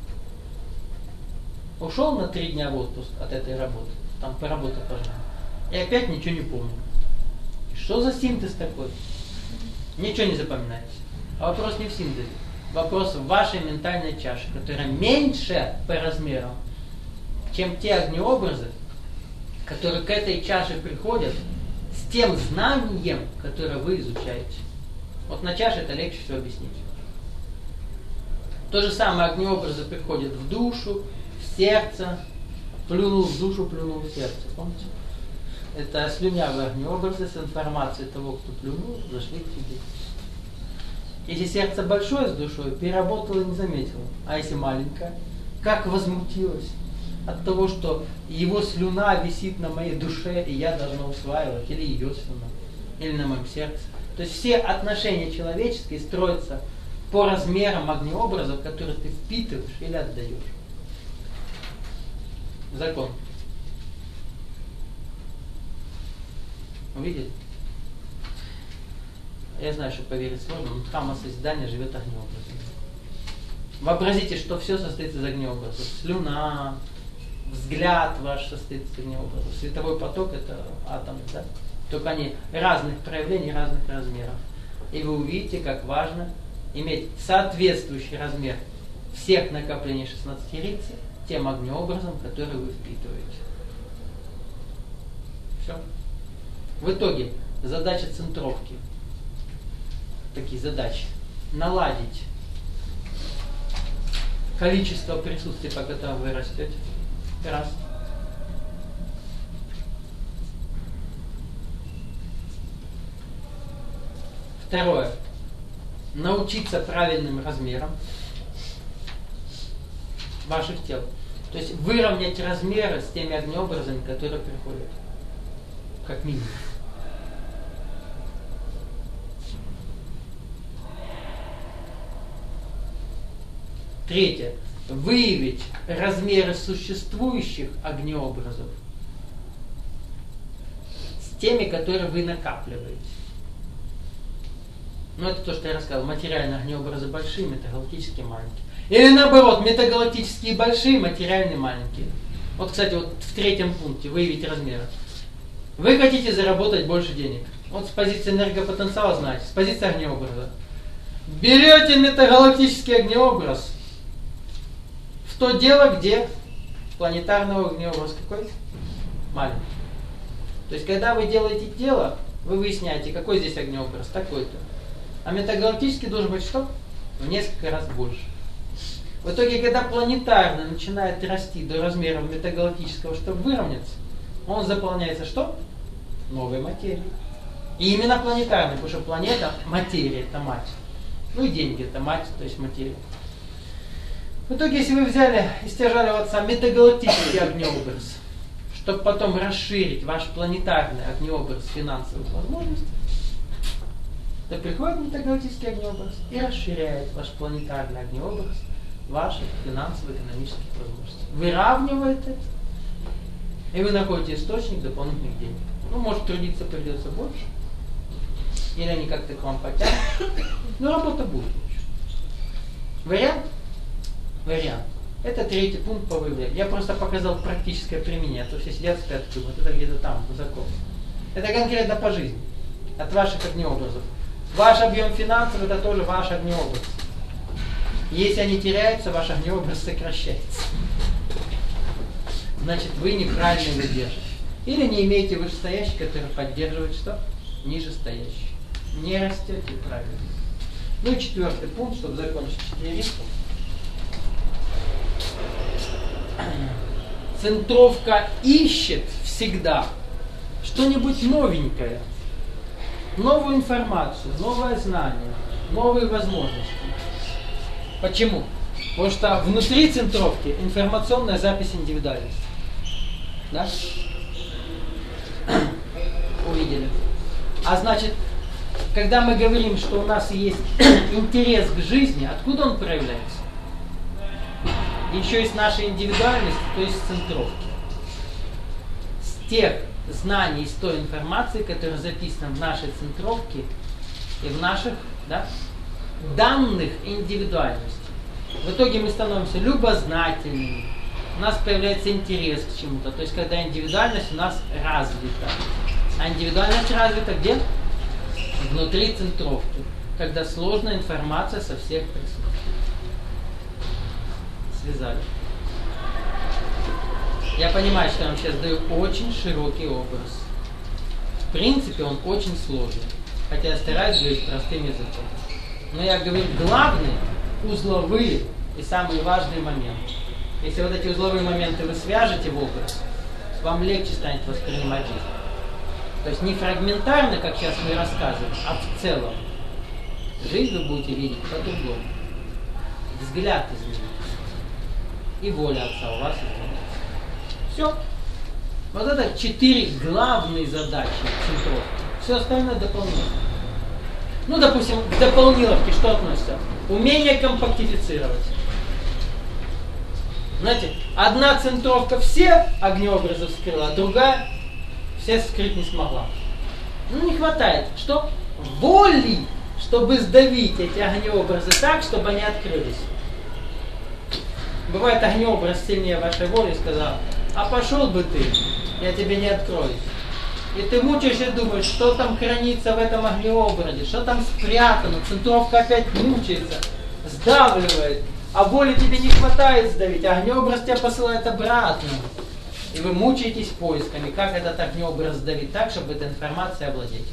Ушел на три дня в отпуск от этой работы. Там поработал, пожалуйста. И опять ничего не помню. Что за синтез такой? Ничего не запоминается. А вопрос не в синтезе. Вопрос в вашей ментальной чаше, которая меньше по размерам, чем те огнеобразы, которые к этой чаше приходят с тем знанием, которое вы изучаете. Вот на чаше это легче всего объяснить. То же самое огнеобразы приходят в душу, в сердце. Плюнул в душу, плюнул в сердце. Помните? Это слюнявые огнеобразы с информацией того, кто плюнул, зашли к тебе. Если сердце большое с душой, переработало и не заметило. А если маленькое, как возмутилось от того, что его слюна висит на моей душе, и я должна усваивать, или ее слюна, или на моем сердце. То есть все отношения человеческие строятся по размерам огнеобразов, которые ты впитываешь или отдаешь. Закон. Увидели? Я знаю, что поверить сложно, но Дхамма созидания живет огнеобразом. Вообразите, что все состоит из огнеобразов. Слюна, взгляд ваш состоит из огнеобразов. Световой поток это атомы, да? Только они разных проявлений, разных размеров. И вы увидите, как важно иметь соответствующий размер всех накоплений шестнадцатерицы тем огнеобразом, который вы впитываете. Все. В итоге задача центровки. Такие задачи. Наладить количество присутствий, по которому вы растете. Раз. Второе. Научиться правильным размерам ваших тел. То есть выровнять размеры с теми огнеобразами, которые приходят. Как минимум. Третье. Выявить размеры существующих огнеобразов с теми, которые вы накапливаете. Ну это то, что я рассказывал. Материальные огнеобразы большие, метагалактические маленькие. Или наоборот, метагалактические большие, материальные маленькие. Вот, кстати, вот в третьем пункте выявить размеры. Вы хотите заработать больше денег. Вот с позиции энергопотенциала знаете, с позиции огнеобраза. Берете метагалактический огнеобраз в то дело, где планетарный огнеобраз какой? Маленький. То есть, когда вы делаете дело, вы выясняете, какой здесь огнеобраз, такой-то. А метагалактический должен быть что? В несколько раз больше. В итоге, когда планетарный начинает расти до размеров метагалактического, чтобы выровняться, он заполняется что? Новой материей. И именно планетарный, потому что планета, материя, это мать. Ну и деньги, это мать, то есть материя. В итоге, если вы взяли и стяжали у отца метагалактический огнеобраз, чтобы потом расширить ваш планетарный огнеобраз финансовых возможностей, то приходит метагалактический огнеобраз и расширяет ваш планетарный огнеобраз ваших финансово-экономических возможностей. Выравнивает это, и вы находите источник дополнительных денег. Ну, может, трудиться придется больше, или они как-то к вам потянут, но работа будет лучше. Вариант? Вариант. Это третий пункт по выявлению. Я просто показал практическое применение, а то все сидят, спят, думают, это где-то там, высоко. Это конкретно по жизни, от ваших огнеобразов. Ваш объем финансов это тоже ваш огнеобраз. Если они теряются, ваш огнеобраз сокращается. Значит, вы неправильно его держите. Или не имеете вышестоящий, который поддерживает что? Нижестоящий. Не растете правильно. Ну и четвертый пункт, чтобы закончить четыре. Центровка ищет всегда что-нибудь новенькое. Новую информацию, новое знание, новые возможности. Почему? Потому что внутри центровки информационная запись индивидуальности. Да? Увидели. А значит, когда мы говорим, что у нас есть интерес к жизни, откуда он проявляется? Еще из нашей индивидуальности, то есть с центровки. С тех знаний, с той информации, которая записана в нашей центровке и в наших, да, данных индивидуальности. В итоге мы становимся любознательными, у нас появляется интерес к чему-то, то есть когда индивидуальность у нас развита. А индивидуальность развита где? Внутри центровки, когда сложная информация со всех присутствует. Связали. Я понимаю, что я вам сейчас даю очень широкий образ. В принципе, он очень сложный, хотя я стараюсь говорить простым языком. Но я говорю главные, узловые и самые важные моменты. Если вот эти узловые моменты вы свяжете в образ, вам легче станет воспринимать жизнь. То есть не фрагментарно, как сейчас мы рассказываем, а в целом. Жизнь вы будете видеть по-другому. Взгляд изменится. И воля Отца у вас изменится. Все. Вот это четыре главные задачи центровки. Все остальное дополнительно. Ну, допустим, к дополниловке что относится? Умение компактифицировать. Знаете, одна центровка все огнеобразы вскрыла, а другая все скрыть не смогла. Ну, не хватает. Что? Воли, чтобы сдавить эти огнеобразы так, чтобы они открылись. Бывает, огнеобраз сильнее вашей воли сказал: а пошел бы ты, я тебе не открою. И ты мучаешься и думаешь, что там хранится в этом огнеобразе, что там спрятано, центровка опять мучается, сдавливает, а воли тебе не хватает сдавить, а огнеобраз тебя посылает обратно. И вы мучаетесь поисками, как этот огнеобраз сдавить так, чтобы этой информацией овладеть.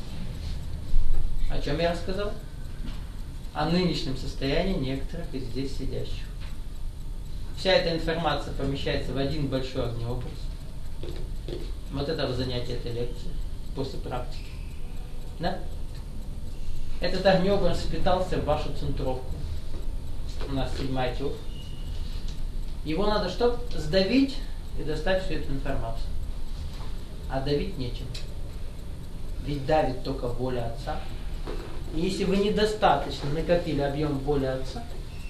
О чем я рассказал? О нынешнем состоянии некоторых из здесь сидящих. Вся эта информация помещается в один большой огнеобраз. Вот это занятие этой лекции после практики. Да? Этот огнеобраз впитался в вашу центровку. У нас седьмая тёк. Его надо что? Сдавить и достать всю эту информацию. А давить нечем. Ведь давит только воля Отца. И если вы недостаточно накопили объем воли Отца,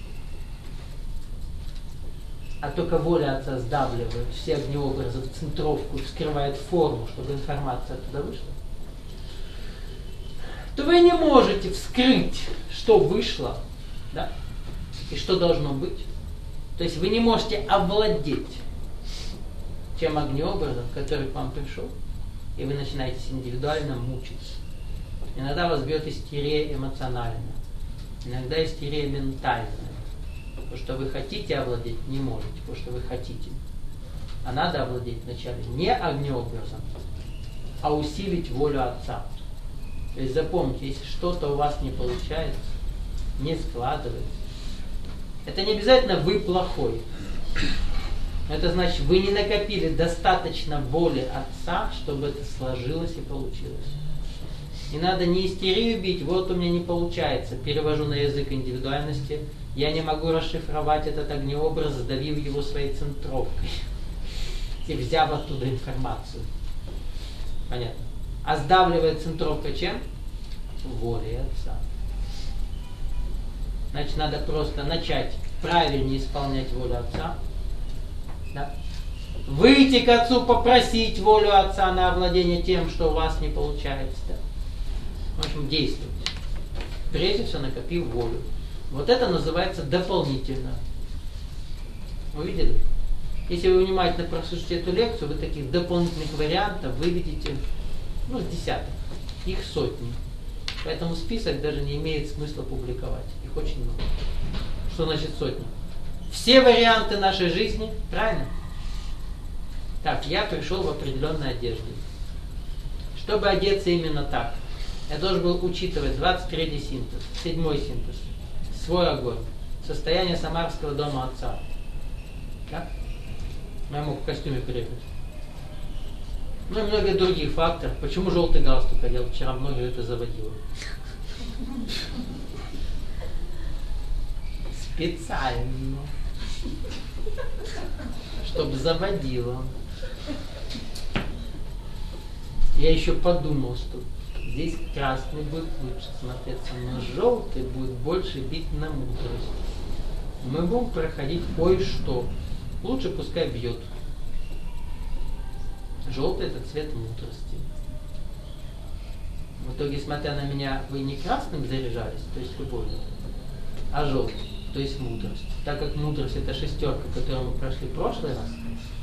а только воля Отца сдавливает все огнеобразы в центровку, вскрывает форму, чтобы информация оттуда вышла, то вы не можете вскрыть, что вышло, да, и что должно быть. То есть вы не можете овладеть тем огнеобразом, который к вам пришел, и вы начинаете индивидуально мучиться. Иногда вас бьет истерия эмоциональная, иногда истерия ментальная. Потому что вы хотите овладеть, не можете, потому что вы хотите. А надо овладеть вначале не огнеобразом, а усилить волю Отца. То есть запомните, если что-то у вас не получается, не складывается, это не обязательно вы плохой. Это значит, вы не накопили достаточно воли Отца, чтобы это сложилось и получилось. Не надо не истерию бить, вот у меня не получается. Перевожу на язык индивидуальности. Я не могу расшифровать этот огнеобраз, сдавив его своей центровкой. И взяв оттуда информацию. Понятно? А сдавливает центровка чем? Волей Отца. Значит, надо просто начать правильнее исполнять волю Отца. Да? Выйти к Отцу, попросить волю Отца на овладение тем, что у вас не получается. Да? В общем, действовать. Прежде всего, накопив волю. Вот это называется дополнительно. Увидели? Если вы внимательно прослушаете эту лекцию, вы таких дополнительных вариантов выведете, ну, с десяток. Их сотни. Поэтому список даже не имеет смысла публиковать. Их очень много. Что значит сотни? Все варианты нашей жизни, правильно? Так, я пришел в определенной одежде. Чтобы одеться именно так, я должен был учитывать двадцать третий синтез, седьмой синтез, свой огонь, состояние Самарского дома Отца. Да? Я мог в костюме приехать. Ну и многие других факторов. Почему желтый галстук одел? Вчера многие это заводило. Специально. Чтобы заводило. Я еще подумал, что здесь красный будет лучше смотреться, но желтый будет больше бить на мудрость. Мы будем проходить кое-что. Лучше пускай бьет. Желтый — это цвет мудрости. В итоге, смотря на меня, вы не красным заряжались, то есть любовью, а желтым, то есть мудрость. Так как мудрость — это шестерка, которую мы прошли в прошлый раз,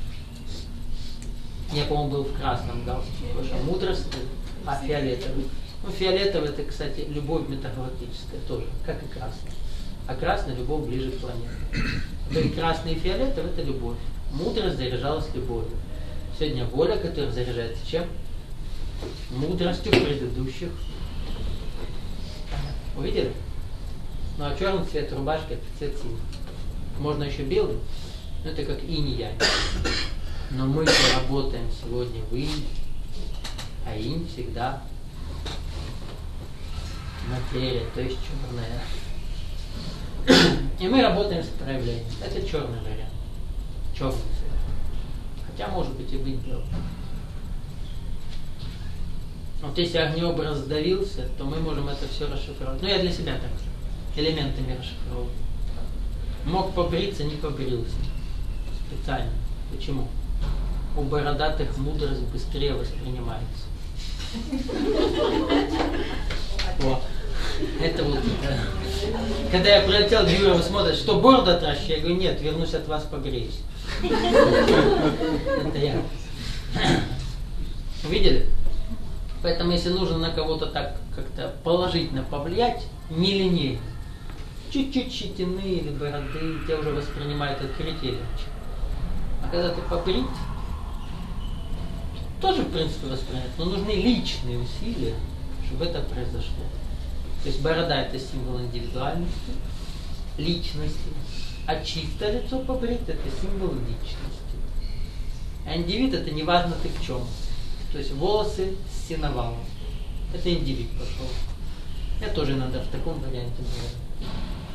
я, по-моему, был в красном галстуке, потому что мудрость, а фиолетовый. Ну, фиолетовый — это, кстати, любовь метагалактическая тоже, как и красный. А красный — любовь ближе к планете. То есть красный и фиолетовый — это любовь. Мудрость заряжалась любовью. Сегодня воля, которая заряжается чем? Мудростью предыдущих. Увидели? Ну а черный цвет рубашки — это цвет силы. Можно еще белый, но это как инь и янь. Но мы работаем сегодня в инь, а инь всегда материя, то есть черная. И мы работаем с проявлением. Это черный вариант. Черный цвет. Хотя может быть и быть белый. Вот если огнеобраз сдавился, то мы можем это все расшифровать. Ну я для себя так элементами расшифровываю. Мог побриться, не побрился. Специально. Почему? У бородатых мудрость быстрее воспринимается. О, это вот это. Когда я прилетел, Юра смотрит, что бороду отращу? Я говорю, нет, вернусь от вас побреюсь. Это я. Увидели? Поэтому если нужно на кого-то так как-то положительно повлиять, не линейно. Чуть-чуть щетины или бороды, тебя уже воспринимают открытие легче. А когда ты побрить, тоже в принципе воспринимают, но нужны личные усилия, чтобы это произошло. То есть борода — это символ индивидуальности, личности, а чистое лицо побрить — это символ личности. А индивид — это не важно ты в чем. То есть волосы с сеновалом. Это индивид пошел. Я тоже иногда в таком варианте бываю.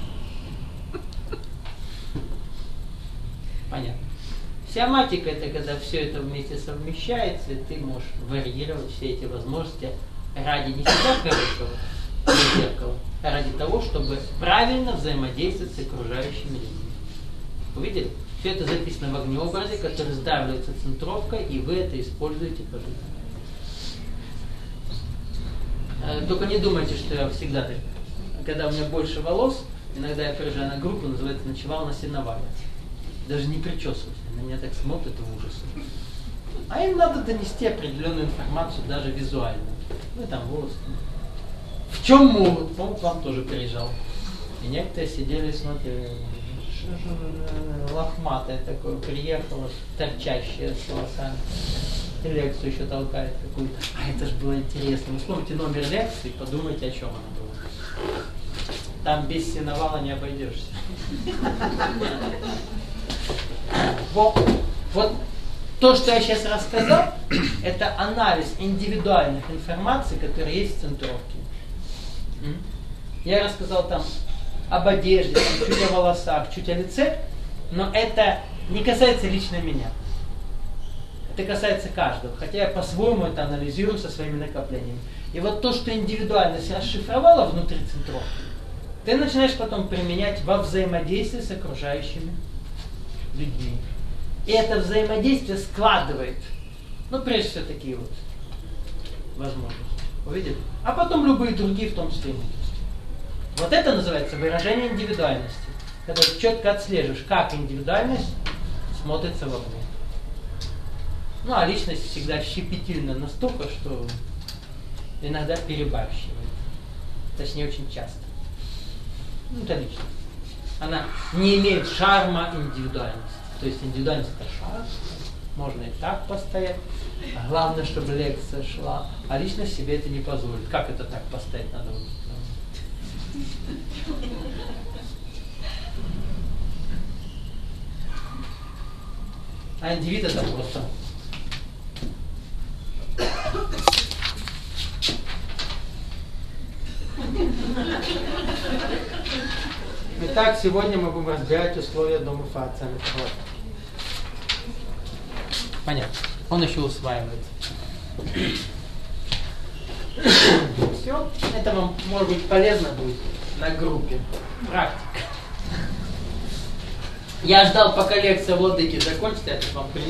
Понятно. Сиоматика — это когда все это вместе совмещается, и ты можешь варьировать все эти возможности ради не себя хорошего, не зеркала, а ради того, чтобы правильно взаимодействовать с окружающими людьми. Увидели? Все это записано в огнеобразе, который сдавливается центровкой, и вы это используете по жизни. Только не думайте, что я всегда так. Когда у меня больше волос, иногда я приезжаю на группу, называется «Ночевал на сеновале». Даже не причесываюсь, на меня так смотрят в ужасе. А им надо донести определенную информацию, даже визуально. Ну и там волосы. В чем могут? По-моему, к вам тоже приезжал. И некоторые сидели и смотрели. Что же лохматое такое приехало, торчащее с волосами. И лекцию еще толкает какую-то. А это же было интересно. Вы вспомните номер лекции, подумайте, о чем она была. Там без сеновала не обойдешься. Вот, вот то, что я сейчас рассказал, это анализ индивидуальных информаций, которые есть в центровке. Я рассказал там об одежде, чуть о волосах, чуть о лице, но это не касается лично меня. Это касается каждого, хотя я по-своему это анализирую со своими накоплениями. И вот то, что индивидуальность расшифровала внутри центровки, ты начинаешь потом применять во взаимодействии с окружающими людьми. И это взаимодействие складывает, ну, прежде всего, такие вот возможности. Увидели? А потом любые другие, в том числе. Вот это называется выражение индивидуальности. Когда ты четко отслеживаешь, как индивидуальность смотрится вовне. Ну, а личность всегда щепетильна настолько, что иногда перебарщивает. Точнее, очень часто. Ну, это личность. Она не имеет шарма индивидуальности. То есть индивидуальность это шарм. Можно и так постоять. А главное, чтобы лекция шла. А личность себе это не позволит. Как это так постоять надо? А индивид это просто. Итак, сегодня мы будем разбирать условия дома фации. Понятно. Он еще усваивает. Все. Это вам, может быть, полезно будет на группе. Практика. Я ждал, пока лекция владыки закончится, я тут вам принес.